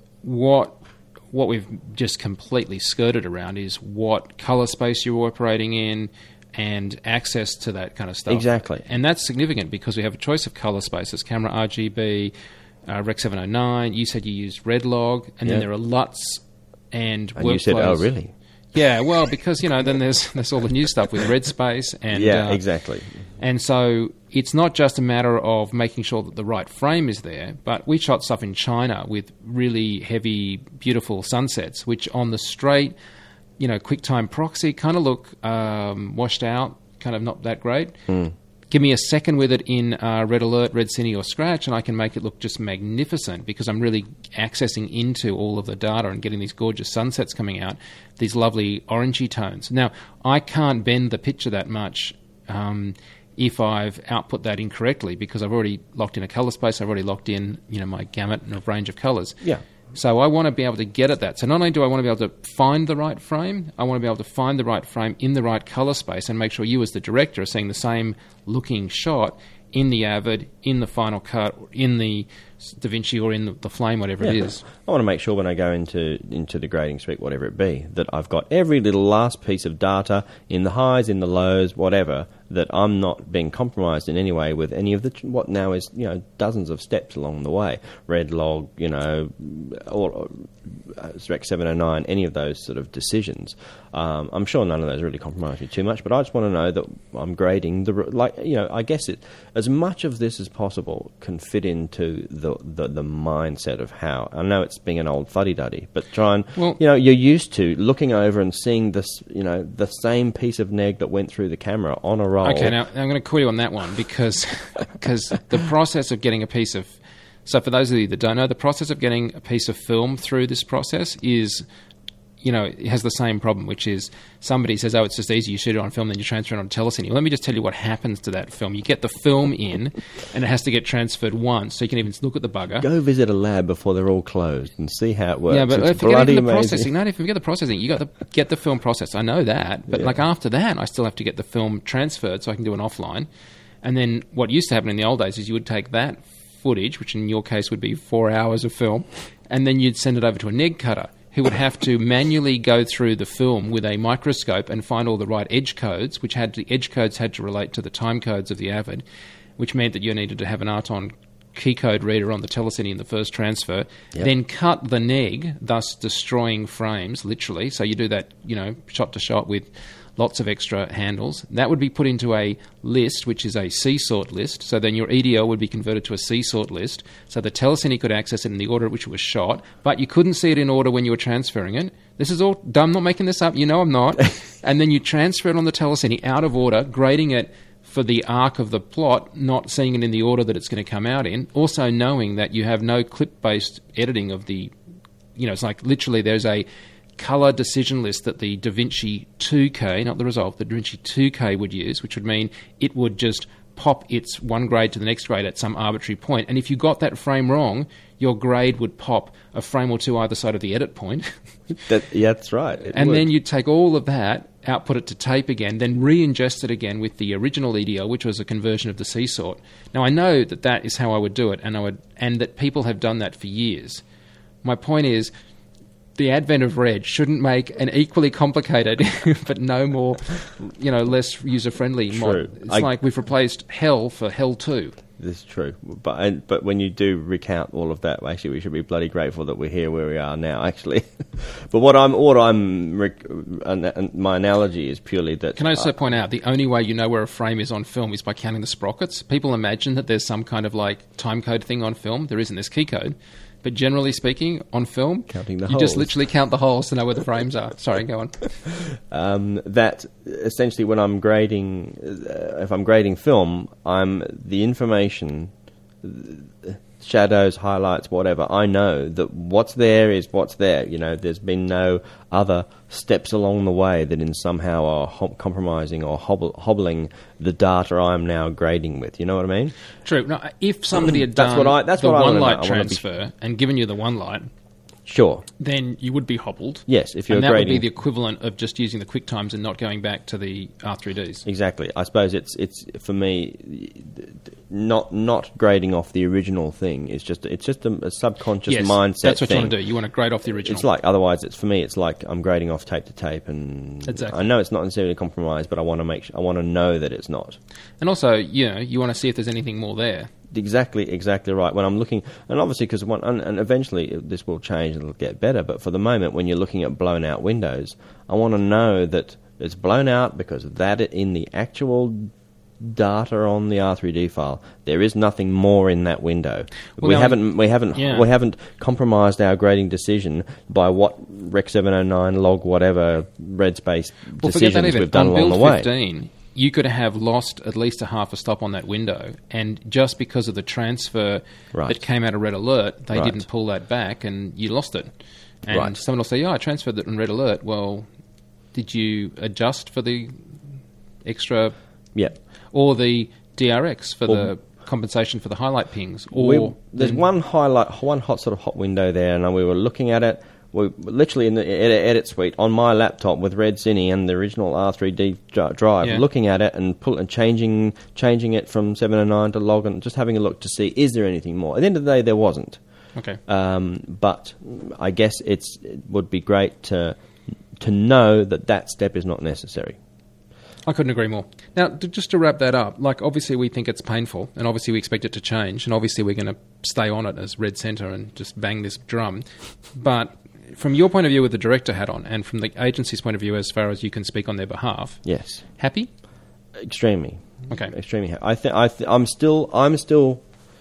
S2: what what we've just completely skirted around is what color space you're operating in and access to that kind of stuff.
S3: Exactly.
S2: And that's significant because we have a choice of color spaces, camera R G B, uh, Rec seven oh nine. You said you used RedLog, and then
S3: Yeah.
S2: there are L U Ts and,
S3: And
S2: workflows.
S3: you said, "Oh, really?"
S2: Yeah, well, because, you know, then there's there's all the new stuff with RedSpace and...
S3: yeah,
S2: uh,
S3: exactly.
S2: And so it's not just a matter of making sure that the right frame is there, but we shot stuff in China with really heavy, beautiful sunsets, which on the straight, you know, QuickTime proxy kind of look um, washed out, kind of not that great.
S3: Mm.
S2: Give me a second with it in uh, Red Alert, Red Cine, or Scratch, and I can make it look just magnificent because I'm really accessing into all of the data and getting these gorgeous sunsets coming out, these lovely orangey tones. Now, I can't bend the picture that much um, if I've output that incorrectly because I've already locked in a colour space, I've already locked in, you know, my gamut and range of colours.
S3: Yeah.
S2: So I want to be able to get at that. So not only do I want to be able to find the right frame, I want to be able to find the right frame in the right colour space and make sure you as the director are seeing the same looking shot in the Avid, in the Final Cut, in the DaVinci or in the, the Flame, whatever
S3: yeah.
S2: it is.
S3: I want to make sure when I go into into the grading suite, whatever it be, that I've got every little last piece of data in the highs, in the lows, whatever, that I'm not being compromised in any way with any of the what now is you know dozens of steps along the way. Red log, you know, or uh, Rec seven oh nine, any of those sort of decisions. Um, I'm sure none of those really compromise me too much, but I just want to know that I'm grading the like you know. I guess it as much of this as possible can fit into the the, the mindset of how I know it's being an old fuddy-duddy, but try and well, you know you're used to looking over and seeing this you know the same piece of neg that went through the camera on a roll.
S2: Okay, now I'm going to call you on that one because because the process of getting a piece of so for those of you that don't know, the process of getting a piece of film through this process is, you know, it has the same problem, which is somebody says, oh, it's just easy, you shoot it on film, then you transfer it on telecine. Let me just tell you what happens to that film. You get the film in, and it has to get transferred once, so you can even look at the bugger.
S3: Go visit a lab before they're all closed and see how it works.
S2: Yeah, but
S3: it's
S2: forget even the
S3: amazing.
S2: processing. No, forget the processing. You got to get the film processed. I know that, but
S3: yeah.
S2: like after that, I still have to get the film transferred so I can do an offline. And then what used to happen in the old days is you would take that footage, which in your case would be four hours of film, and then you'd send it over to a neg cutter, who would have to manually go through the film with a microscope and find all the right edge codes, which had the edge codes had to relate to the time codes of the Avid, which meant that you needed to have an Arton key code reader on the telecine in the first transfer, yep. then cut the neg, thus destroying frames, literally. So you do that, you know, shot to shot with lots of extra handles. That would be put into a list, which is a C-sort list. So then your E D O would be converted to a C-sort list. So the telecine could access it in the order at which it was shot, but you couldn't see it in order when you were transferring it. This is all dumb. I'm not making this up. You know I'm not. And then you transfer it on the telecine out of order, grading it for the arc of the plot, not seeing it in the order that it's going to come out in. Also knowing that you have no clip-based editing of the, you know, it's like literally there's a colour decision list that the DaVinci two K, not the Resolve, the DaVinci two K would use, which would mean it would just pop its one grade to the next grade at some arbitrary point. And if you got that frame wrong, your grade would pop a frame or two either side of the edit point.
S3: that, yeah, that's right. It
S2: and
S3: would.
S2: then you'd take all of that, output it to tape again, then re-ingest it again with the original E D O, which was a conversion of the C-sort. Now, I know that that is how I would do it, and I would, and that people have done that for years. My point is, the advent of Red shouldn't make an equally complicated, but no more, you know, less user-friendly mod. It's I, like we've replaced Hell for Hell two.
S3: This is true. But and, but when you do recount all of that, actually, we should be bloody grateful that we're here where we are now, actually. But what I'm, what I'm, and my analogy is purely that...
S2: Can I also
S3: I,
S2: point out, the only way you know where a frame is on film is by counting the sprockets. People imagine that there's some kind of like time code thing on film. There isn't. There's key code. But generally speaking, on film,
S3: Counting the
S2: you
S3: holes.
S2: just literally count the holes to know where the frames are. Sorry, go on.
S3: Um, that essentially, when I'm grading, uh, if I'm grading film, I'm the information, shadows, highlights, whatever. I know that what's there is what's there. You know, there's been no other steps along the way that in somehow are ho- compromising or hobble- hobbling the data I'm now grading with. You know what I mean?
S2: True. No, if somebody had
S3: that's
S2: done
S3: what I, that's
S2: the
S3: what I
S2: one light
S3: know.
S2: transfer be... and given you the one light,
S3: sure,
S2: then you would be hobbled.
S3: Yes, if you're
S2: and that
S3: grading,
S2: would be the equivalent of just using the quick times and not going back to the R three Ds.
S3: Exactly. I suppose it's it's for me not not grading off the original thing. It's just it's just a, a subconscious
S2: yes,
S3: mindset.
S2: That's what
S3: thing.
S2: you want to do. You want to grade off the original.
S3: It's like otherwise, it's for me. It's like I'm grading off tape to tape, and
S2: exactly.
S3: I know it's not necessarily a compromise, but I want to make sure, I want to know that it's not.
S2: And also, you know, you want to see if there's anything more there.
S3: Exactly, exactly right. When I'm looking, and obviously because one, and, and eventually this will change and it'll get better. But for the moment, when you're looking at blown out windows, I want to know that it's blown out because that in the actual data on the R three D file, there is nothing more in that window.
S2: Well,
S3: we
S2: um,
S3: haven't, we haven't,
S2: yeah.
S3: we haven't compromised our grading decision by what Rec seven oh nine log whatever red space
S2: well,
S3: decisions
S2: that even.
S3: we've done
S2: on
S3: along
S2: build
S3: the way.
S2: fifteen, you could have lost at least a half a stop on that window, and just because of the transfer
S3: Right.
S2: that came out of red alert, they
S3: Right.
S2: didn't pull that back, and you lost it. And
S3: Right.
S2: someone will say, "Yeah, I transferred that in red alert." Well, did you adjust for the extra,
S3: Yeah.
S2: or the D R X for
S3: Or-
S2: the compensation for the highlight pings? Or
S3: We, there's
S2: then-
S3: one highlight, one hot sort of hot window there, and we were looking at it. We were literally in the edit, edit suite on my laptop with Red Cine and the original R three D dri- drive,
S2: Yeah.
S3: looking at it and pull, and changing changing it from seven oh nine to log, and just having a look to see is there anything more. At the end of the day, there wasn't.
S2: Okay.
S3: Um, but I guess it's it would be great to to know that that step is not necessary.
S2: I couldn't agree more. Now, to, just to wrap that up, like obviously we think it's painful, and obviously we expect it to change, and obviously we're going to stay on it as Red Centre and just bang this drum. But from your point of view with the director hat on, and from the agency's point of view as far as you can speak on their behalf,
S3: Yes,
S2: happy?
S3: extremely.
S2: Okay.
S3: Extremely. ha- I think I th- I'm still I'm still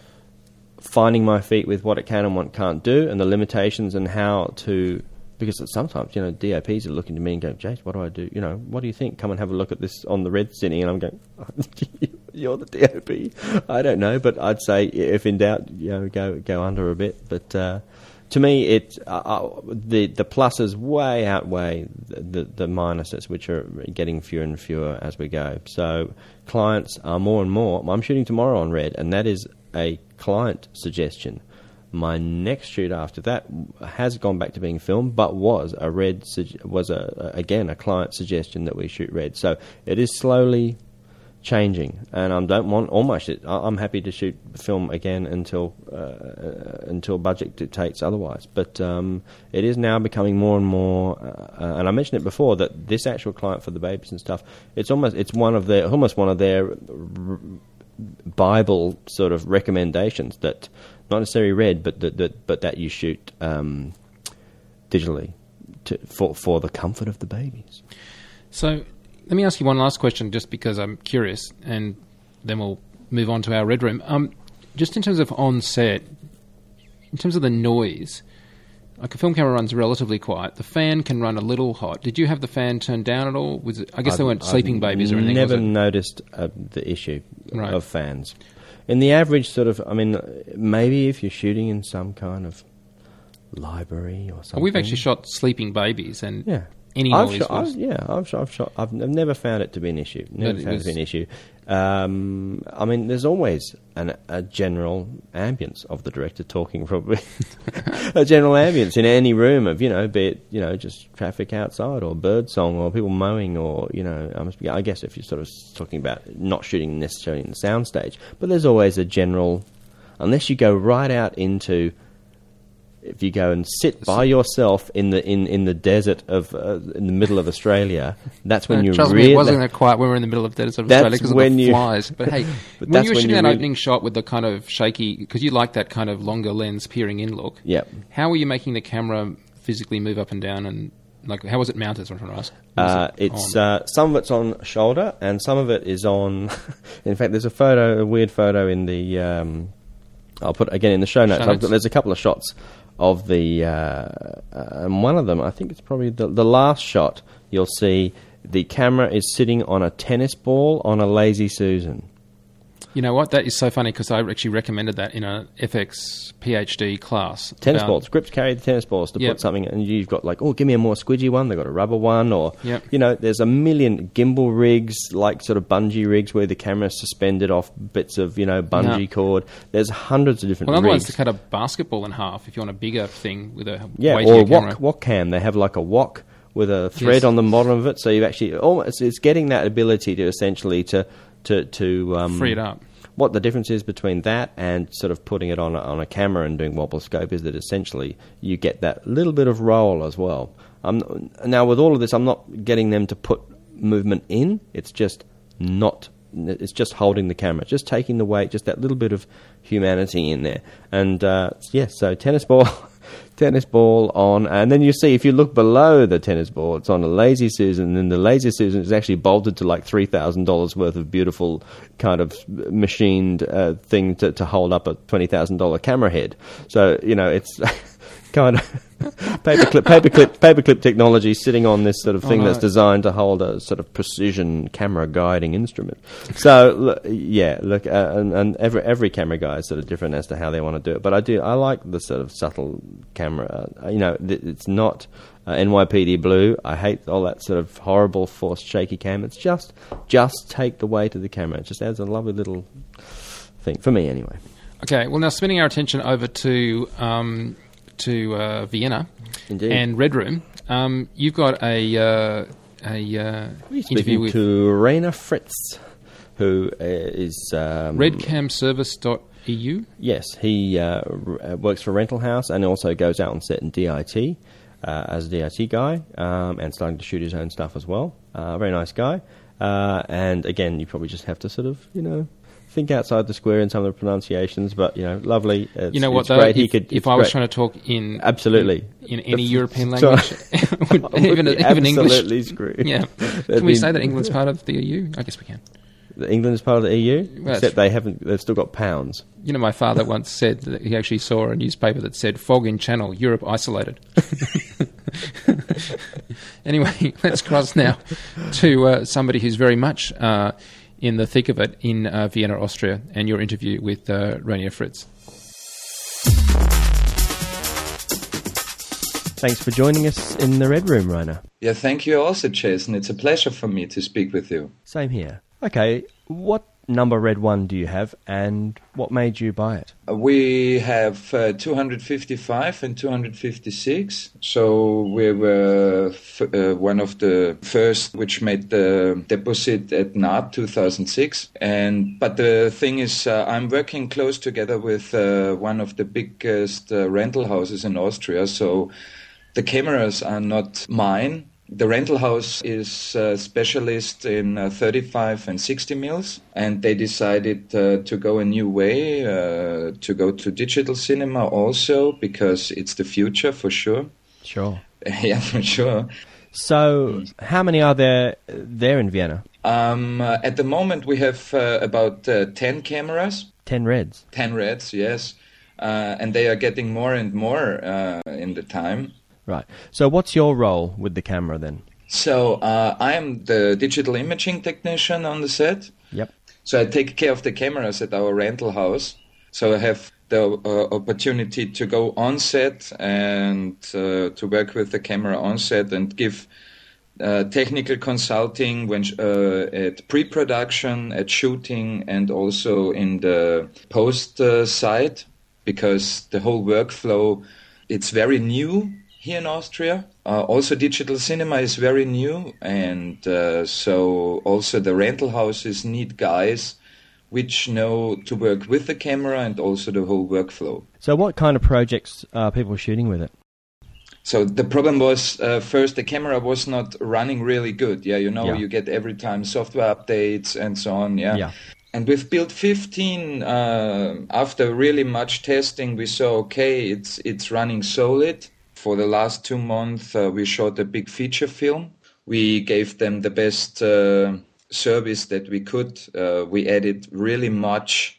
S3: finding my feet with what it can and what it can't do, and the limitations and how to. Because sometimes, you know, D O Ps are looking to me and going, Jace, what do I do? You know, what do you think? Come and have a look at this on the Red Cine. And I'm going, you're the D O P. I don't know, but I'd say if in doubt, you know, go go under a bit. But uh, to me, it uh, uh, the the pluses way outweigh the, the the minuses, which are getting fewer and fewer as we go. So clients are more and more. I'm shooting tomorrow on Red, and that is a client suggestion. My next shoot after that has gone back to being filmed, but was a red was a again a client suggestion that we shoot red. So it is slowly changing, and I don't want all my shit. I'm happy to shoot film again until uh, until budget dictates otherwise. But um, it is now becoming more and more. Uh, and I mentioned it before that this actual client for the babies and stuff. It's almost it's one of their almost one of their r- Bible sort of recommendations that. Not necessarily red, but that, that but that you shoot um, digitally to, for for the comfort of the babies.
S2: So let me ask you one last question, just because I'm curious, and then we'll move on to our red room. Um, just in terms of on set, in terms of the noise, like a film camera runs relatively quiet. The fan can run a little hot. Did you have the fan turned down at all? Was it, I guess
S3: I've,
S2: they weren't sleeping
S3: I've
S2: babies or anything.
S3: Never
S2: was it?
S3: noticed uh, the issue
S2: Right.
S3: of fans. In the average sort of, I mean, maybe if you're shooting in some kind of library or something.
S2: Well, we've actually shot sleeping babies, and
S3: Yeah.
S2: any
S3: I've
S2: noise
S3: shot,
S2: was...
S3: I've, yeah, I've shot, I've shot. I've, I've never found it to be an issue. Never
S2: But it
S3: found it
S2: was-
S3: to be an issue. Um, I mean, there's always an, a general ambience of the director talking, probably a general ambience in any room of, you know, be it, you know, just traffic outside or bird song or people mowing or, you know, um, I guess if you're sort of talking about not shooting necessarily in the soundstage, but there's always a general, unless you go right out into. If you go and sit by yourself in the in, in the desert of uh, in the middle of Australia, that's when
S2: Uh,
S3: you
S2: trust
S3: really.
S2: me, it wasn't that quiet when we were in the middle of the desert of
S3: That's
S2: Australia because of
S3: when
S2: the
S3: you-
S2: flies. But hey,
S3: But
S2: when
S3: that's
S2: you were
S3: when
S2: shooting
S3: you
S2: that
S3: really-
S2: opening shot with the kind of shaky, because you like that kind of longer lens peering in look.
S3: Yep.
S2: How were you making the camera physically move up and down, and like how was it mounted? Is what I'm trying to ask. Was
S3: Uh,
S2: it
S3: it's
S2: on?
S3: uh, some of it's on shoulder, and some of it is on. In fact, there's a photo, a weird photo in the. Um, I'll put again in the show notes.
S2: Show
S3: I've got,
S2: notes.
S3: there's a couple of shots of the, uh, uh, and one of them, I think it's probably the, the last shot. You'll see the camera is sitting on a tennis ball on a Lazy Susan.
S2: You know what? That is so funny because I actually recommended that in a F X PhD class.
S3: Tennis
S2: about-
S3: balls. Grips carry the tennis balls to
S2: Yep.
S3: put something, and you've got like, oh, give me a more squidgy one. They've got a rubber one, or
S2: Yep.
S3: you know, there's a million gimbal rigs, like sort of bungee rigs, where the camera's suspended off bits of you know bungee
S2: Yeah.
S3: cord. There's hundreds of different
S2: Well, another one's
S3: rigs.
S2: to cut a basketball in half if you want a bigger thing with a
S3: Yeah,
S2: weightier
S3: or a
S2: camera.
S3: wok, wok cam. They have like a wok with a thread
S2: Yes.
S3: on the bottom of it, so you actually almost it's getting that ability to essentially to to to um,
S2: Free it up.
S3: What the difference is between that and sort of putting it on a, on a camera and doing wobble scope is that essentially you get that little bit of roll as well. I'm, now with all of this, I'm not getting them to put movement in. It's just not. It's just holding the camera, just taking the weight, just that little bit of humanity in there. And uh, yeah, so tennis ball. Tennis ball on, and then you see if you look below the tennis ball, it's on a Lazy Susan, and then the Lazy Susan is actually bolted to like three thousand dollars worth of beautiful kind of machined uh, thing to, to hold up a twenty thousand dollar camera head. So you know it's kind of paperclip, paperclip, paperclip technology sitting on this sort of thing
S2: Oh, no.
S3: that's designed to hold a sort of precision camera guiding instrument. So look, yeah, look, uh, and, and every every camera guy is sort of different as to how they want to do it. But I do, I like the sort of subtle camera. Uh, you know, th- it's not uh, N Y P D Blue. I hate all that sort of horrible forced shaky cam. It's just just take the weight of the camera. It just adds a lovely little thing for me, anyway.
S2: Okay, well, now spinning our attention over to um, to uh, Vienna
S3: Indeed.
S2: and Red Room, um, you've got a uh, a uh, interview
S3: Speaking
S2: with
S3: to Rainer Fritz, who uh, is um,
S2: redcam service dot e u.
S3: Yes, he uh, r- uh, works for Rental House and also goes out on set in D I T uh, as a D I T guy, um, and starting to shoot his own stuff as well. Uh, very nice guy. Uh, and again, you probably just have to sort of, you know, think outside the square in some of the pronunciations, but, you know, lovely. It's,
S2: You know what,
S3: it's
S2: though?
S3: great. He
S2: If,
S3: could,
S2: if
S3: it's
S2: I was
S3: great.
S2: trying to talk in
S3: Absolutely.
S2: in, in any
S3: The-
S2: European
S3: so-
S2: language, would-
S3: I would
S2: even
S3: be
S2: even English,
S3: absolutely screwed.
S2: yeah.
S3: That'd
S2: Can we
S3: be-
S2: say that England's part of the E U? I guess we can.
S3: England is part of the E U,
S2: Well,
S3: except they haven't. They've still got pounds.
S2: You know, my father once said that he actually saw a newspaper that said "Fog in Channel, Europe isolated." Anyway, let's cross now to uh, somebody who's very much uh, in the thick of it in uh, Vienna, Austria, and your interview with uh, Rainer Fritz.
S3: Thanks for joining us in the Red Room, Rainer.
S5: Yeah, thank you also, Jason. It's a pleasure for me to speak with you.
S3: Same here. Okay, what number Red One do you have, and what made you buy it?
S5: We have uh, two fifty-five and two fifty-six, so we were f- uh, one of the first which made the deposit at N A T two thousand six. And but the thing is, uh, I'm working close together with uh, one of the biggest uh, rental houses in Austria, so the cameras are not mine. The rental house is a specialist in uh, thirty-five and sixty mils, and they decided uh, to go a new way, uh, to go to digital cinema also, because it's the future for sure.
S3: Sure.
S5: Yeah, for sure.
S3: So, how many are there there in Vienna?
S5: Um, uh, at the moment, we have uh, about uh, ten cameras,
S3: Ten Reds.
S5: ten Reds, yes, uh, and they are getting more and more uh, in the time.
S3: Right. So, what's your role with the camera then?
S5: So uh, I am the digital imaging technician on the set.
S3: Yep.
S5: So I take care of the cameras at our rental house. So I have the uh, opportunity to go on set and uh, to work with the camera on set and give uh, technical consulting when uh, at pre-production, at shooting, and also in the post uh, side, because the whole workflow, it's very new here in Austria. Uh, also digital cinema is very new, and uh, so also the rental houses need guys which know to work with the camera and also the whole workflow.
S3: So, what kind of projects are people shooting with it?
S5: So the problem was, uh, first, the camera was not running really good. Yeah, you know,
S3: Yeah.
S5: you get every time software updates and so on. Yeah.
S3: Yeah.
S5: And with Build fifteen, uh, after really much testing, we saw, okay, it's it's running solid. For the last two months, uh, we shot a big feature film. We gave them the best uh, service that we could. Uh, we added really much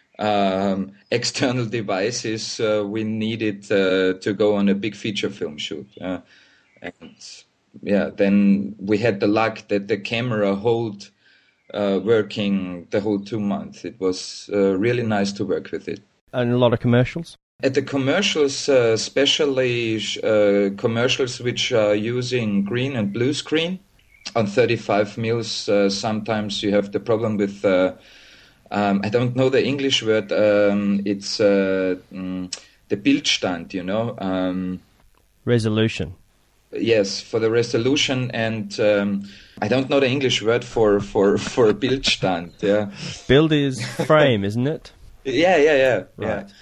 S5: um, external devices uh, we needed uh, to go on a big feature film shoot. Uh, and yeah, then we had the luck that the camera hold uh, working the whole two months. It was uh, really nice to work with it.
S3: And a lot of commercials?
S5: At the commercials, uh, especially uh, commercials which are using green and blue screen, on thirty-five mils, uh, sometimes you have the problem with, uh, um, I don't know the English word, um, it's uh, mm, the Bildstand, you know. Um,
S3: Resolution.
S5: yes, for the resolution, and um, I don't know the English word for, for, for Bildstand. Yeah.
S3: Build is frame, isn't it?
S5: Yeah, yeah, yeah, yeah.
S3: Right.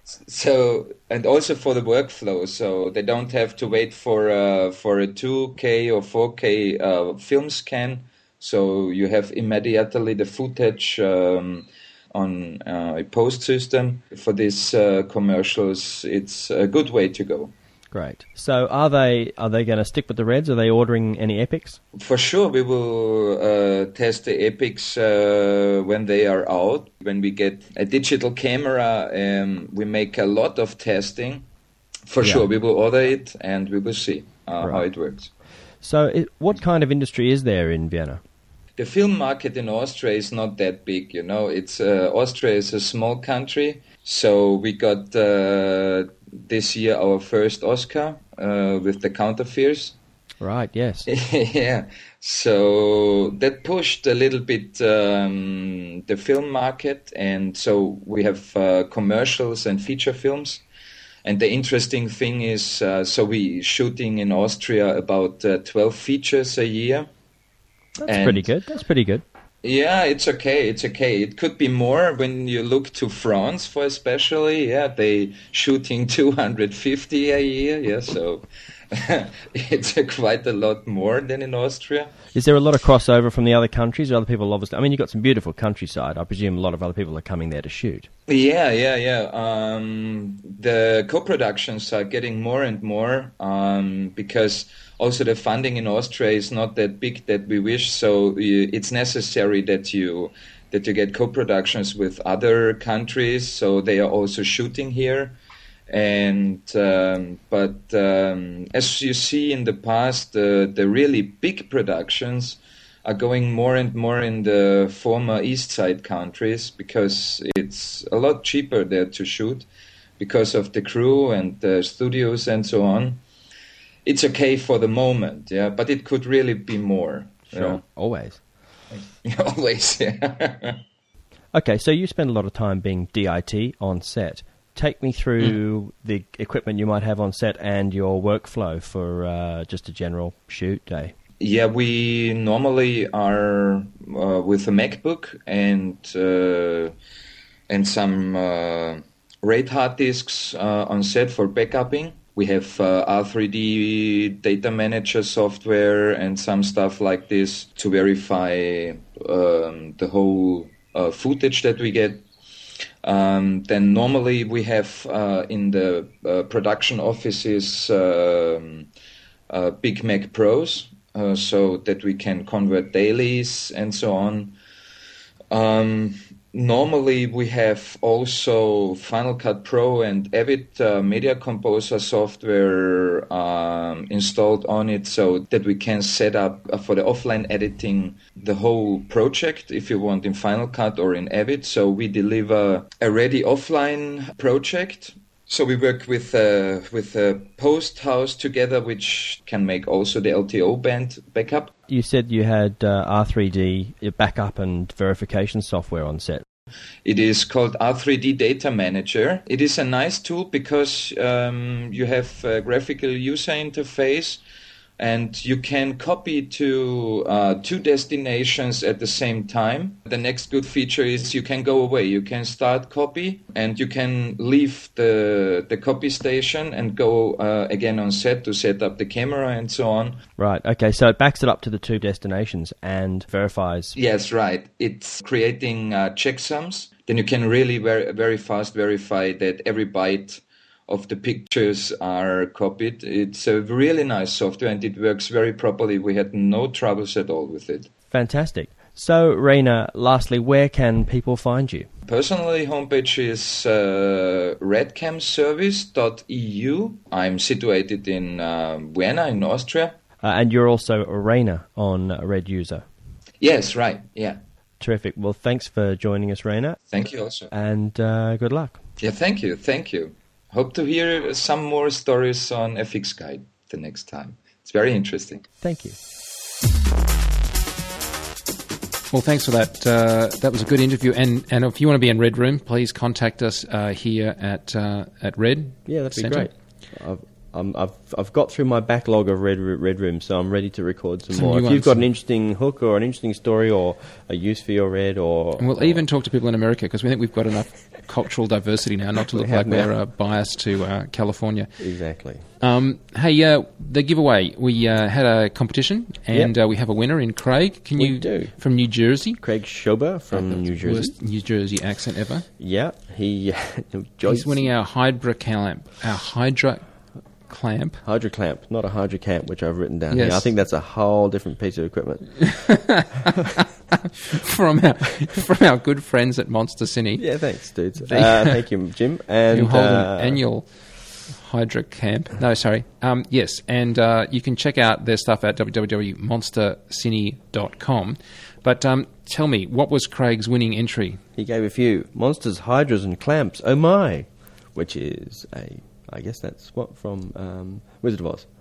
S5: So, and also for the workflow, so they don't have to wait for uh, for a two K or four K uh, film scan. So you have immediately the footage um, on uh, a post system. For these uh, commercials, it's a good way to go.
S3: Great. So, are they are they going to stick with the Reds? Are they ordering any Epics?
S5: For sure, we will uh, test the Epics uh, when they are out. When we get a digital camera, um, we make a lot of testing. for
S3: Yeah.
S5: sure, we will order it and we will see uh,
S3: Right.
S5: how it works.
S3: So, it, what kind of industry is there in Vienna?
S5: The film market in Austria is not that big, you know. It's uh, Austria is a small country, so we got uh, this year our first Oscar uh, with The Counterfears.
S3: Right, yes.
S5: Yeah, so that pushed a little bit um, the film market, and so we have uh, commercials and feature films. And the interesting thing is, uh, so we shooting in Austria about uh, twelve features a year.
S3: That's
S5: And-
S3: pretty good. That's pretty good.
S5: Yeah, it's okay. It's okay. It could be more when you look to France, for especially. Yeah, they shooting two hundred fifty a year. Yeah, so it's uh, quite a lot more than in Austria.
S3: Is there a lot of crossover from the other countries? Or other people obviously... I mean, you've got some beautiful countryside. I presume a lot of other people are coming there to shoot.
S5: Yeah, yeah, yeah. Um, the co-productions are getting more and more um, because also the funding in Austria is not that big that we wish. So you, it's necessary that you that you get co-productions with other countries. So they are also shooting here. And um, but um, as you see in the past, the the really big productions are going more and more in the former East Side countries because it's a lot cheaper there to shoot because of the crew and the studios and so on. It's okay for the moment, yeah, but it could really be more.
S3: Sure. Always.
S5: Yeah. Always, yeah.
S3: Okay, so you spend a lot of time being D I T on set. Take me through mm. the equipment you might have on set and your workflow for uh, just a general shoot day.
S5: Yeah, we normally are uh, with a MacBook and uh, and some uh, RAID hard disks uh, on set for backupping. We have uh, R three D data manager software and some stuff like this to verify um, the whole uh, footage that we get. Um, then normally we have uh, in the uh, production offices um, uh, Big Mac Pros, uh, so that we can convert dailies and so on. Um, normally we have also Final Cut Pro and Avid uh, Media Composer software um, installed on it so that we can set up uh, for the offline editing the whole project if you want in Final Cut or in Avid. So we deliver a ready offline project. So we work with uh, with a post house together, which can make also the L T O band backup.
S3: You said you had uh, R three D backup and verification software on set.
S5: It is called R three D Data Manager. It is a nice tool because um, you have a graphical user interface and you can copy to uh, two destinations at the same time. The next good feature is you can go away. You can start copy and you can leave the the copy station and go uh, again on set to set up the camera and so on.
S3: Right, okay, so it backs it up to the two destinations and verifies.
S5: Yes, right. It's creating uh, checksums. Then you can really very, very fast verify that every byte of the pictures are copied. It's a really nice software and it works very properly. We had no troubles at all with it.
S3: Fantastic. So, Rainer, lastly, where can people find you?
S5: Personally, homepage is uh, redcam service dot e u. I'm situated in uh, Vienna, in Austria.
S3: Uh, and you're also a Rainer on Red User.
S5: Yes, right, yeah.
S3: Terrific. Well, thanks for joining us, Rainer.
S5: Thank you also.
S3: And uh, good luck.
S5: Yeah, thank you, thank you. Hope to hear some more stories on F X Guide the next time. It's very interesting.
S3: Thank you.
S2: Well, thanks for that. Uh, that was a good interview. And and if you want to be in Red Room, please contact us uh, here at uh, at Red.
S3: Yeah, that'd be
S2: Centre.
S3: great. I've, um, I've I've got through my backlog of Red Red Room, so I'm ready to record some,
S2: Some
S3: more.
S2: new
S3: If you've
S2: ones.
S3: got an interesting hook or an interesting story or a use for your Red, or
S2: And we'll
S3: or,
S2: even talk to people in America because we think we've got enough cultural diversity now not to look
S3: We have
S2: like we're
S3: now.
S2: uh, biased to uh, California.
S3: exactly.
S2: Um, hey, uh, the giveaway. We uh, had a competition and
S3: Yep.
S2: uh, we have a winner in Craig. Can
S3: We
S2: you
S3: do.
S2: from New Jersey?
S3: Craig Schober from New Jersey.
S2: Worst New Jersey accent ever.
S3: Yeah, he
S2: He's winning our Hydra clamp. Our Hydra clamp.
S3: Hydra clamp, not a Hydra camp, which I've written down
S2: Yes.
S3: here. I think that's a whole different piece of equipment.
S2: from our from our good friends at Monster Cine.
S3: Yeah, thanks, dudes.
S2: The-
S3: Uh, thank you, Jim. And
S2: who hold
S3: uh,
S2: an annual Hydra Camp. No, sorry. Um, yes, and uh, you can check out their stuff at w w w dot monster cine dot com. But um, tell me, what was Craig's winning entry?
S3: He gave a few monsters, hydras, and clamps. Oh my! Which is a, I guess that's what from um, Wizard of Oz.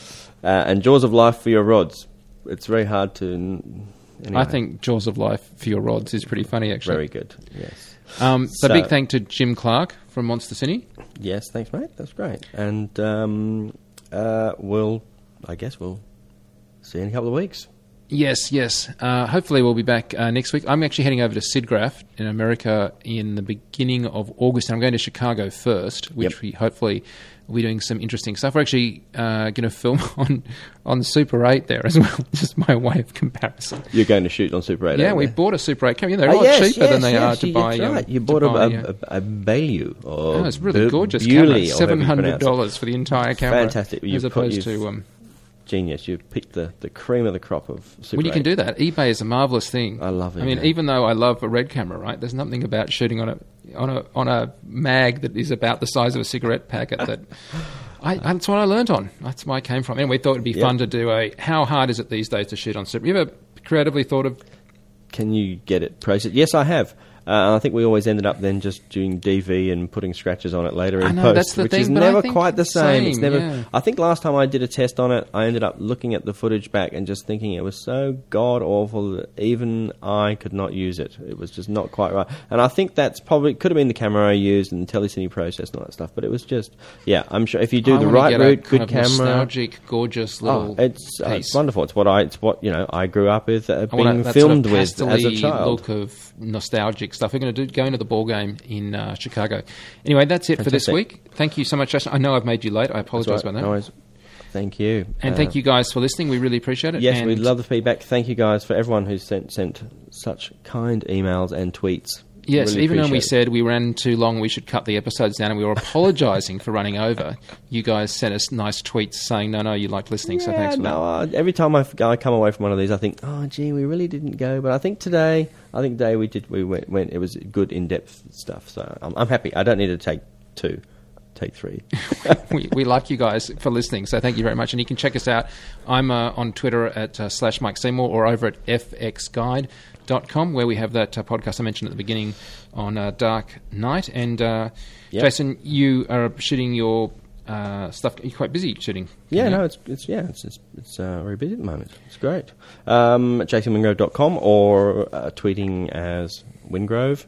S3: Uh, and Jaws of Life for your rods. It's very hard to. Anyway.
S2: I think Jaws of Life for your rods is pretty funny, actually.
S3: Very good. Yes.
S2: Um, so,
S3: so
S2: big thank to Jim Clark from Monster Cine.
S3: Yes, thanks, mate. That's great. And um, uh, we'll, I guess, we'll see you in a couple of weeks.
S2: Yes, yes. Uh, hopefully we'll be back uh, next week. I'm actually heading over to SIDGRAPH in America in the beginning of August, and I'm going to Chicago first, which
S3: Yep.
S2: we hopefully will be doing some interesting stuff. We're actually uh, going to film on, on Super eight there as well, just my way of comparison.
S3: You're going to shoot on Super eight.
S2: Yeah,
S3: aren't
S2: we
S3: you?
S2: bought a Super eight camera. They're a
S3: Oh,
S2: lot
S3: yes,
S2: cheaper
S3: yes,
S2: than they
S3: yes,
S2: are to
S3: you-
S2: buy.
S3: that's
S2: um,
S3: right. You
S2: to
S3: bought a,
S2: buy,
S3: a,
S2: uh,
S3: a, a Bailey. Or
S2: Oh, it's really
S3: Bu-
S2: gorgeous
S3: Bewley,
S2: camera.
S3: or however you
S2: seven hundred
S3: pronounce it.
S2: dollars for the entire camera.
S3: Fantastic. You
S2: As
S3: put-
S2: opposed
S3: you've-
S2: to... Um,
S3: Genius. You've picked the, the cream of the crop of Super
S2: well, you can
S3: eight.
S2: do that. eBay is a marvelous thing.
S3: I love it,
S2: I mean,
S3: yeah.
S2: even though I love a red camera, right? There's nothing about shooting on a on a on a mag that is about the size of a cigarette packet that. I, that's what I learned on. That's where I came from. Anyway, thought it'd be
S3: Yep.
S2: fun to do a. How hard is it these days to shoot on Super? You ever creatively thought of?
S3: Can you get it processed? Yes, I have. Uh, I think we always ended up then just doing D V and putting scratches on it later
S2: I
S3: in
S2: know,
S3: post,
S2: that's the
S3: which
S2: thing,
S3: is
S2: but I
S3: never
S2: think
S3: quite the same. It's
S2: same,
S3: never.
S2: yeah.
S3: I think last time I did a test on it, I ended up looking at the footage back and just thinking it was so god awful that even I could not use it. It was just not quite right. And I think that's probably could have been the camera I used and the telecine process and all that stuff. But it was just, yeah. I'm sure if you do
S2: I
S3: the
S2: wanna
S3: right
S2: get
S3: route,
S2: a kind
S3: good
S2: of
S3: camera.
S2: nostalgic, gorgeous little.
S3: Oh, it's, uh,
S2: piece.
S3: it's wonderful. It's what I. It's what you know. I grew up with uh,
S2: I want
S3: being
S2: that
S3: filmed
S2: sort of
S3: with as a
S2: pastel-y
S3: child.
S2: look of nostalgic stuff. We're going to do go into the ball game in uh, Chicago. Anyway, that's it for this
S3: Fantastic.
S2: week. Thank you so much, Justin. I know I've made you late. I apologise
S3: That's right.
S2: about that.
S3: No worries. Thank you.
S2: And
S3: Uh,
S2: thank you guys for listening. We really appreciate it.
S3: Yes,
S2: and
S3: we love the feedback. Thank you guys for everyone who's sent sent such kind emails and tweets.
S2: Yes,
S3: Really
S2: even when we
S3: appreciate it.
S2: said we ran too long, we should cut the episodes down, and we were apologising for running over. You guys sent us nice tweets saying, no, no, you like listening, so
S3: Yeah,
S2: thanks for
S3: no, uh, every time I, f- I come away from one of these, I think, oh, gee, we really didn't go. But I think today, I think today we did. We went. went it was good in depth stuff. So I'm, I'm happy. I don't need to take two, take three.
S2: that. we, we like you guys for listening, so thank you very much. And you can check us out. I'm uh, on Twitter at uh, slash Mike Seymour or over at f x guide dot com, where we have that uh, podcast I mentioned at the beginning on uh, Dark Knight. And uh,
S3: Yep.
S2: Jason, you are shooting your uh, stuff. You're quite busy shooting.
S3: Yeah, no, it's it's yeah, it's it's, it's uh, very busy at the moment. It's great. Um, jason wingrove dot com or uh, tweeting as Wingrove,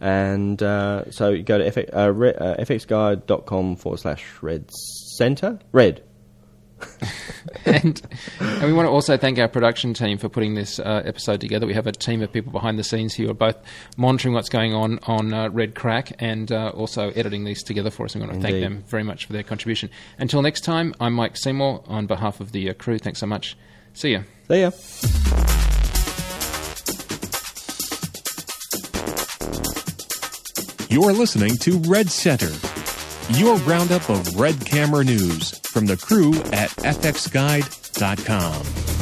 S3: and uh, so you go to F- uh, re- uh, f x guide dot com forward slash red center red.
S2: and, and we want to also thank our production team for putting this uh, episode together. We have a team of people behind the scenes who are both monitoring what's going on on uh, Red Crack and uh, also editing these together for us. We want to
S3: Indeed.
S2: thank them very much for their contribution. Until next time, I'm Mike Seymour on behalf of the uh, crew. Thanks so much. See ya.
S3: See ya.
S1: You're listening to Red Center, your roundup of red camera news from the crew at f x guide dot com.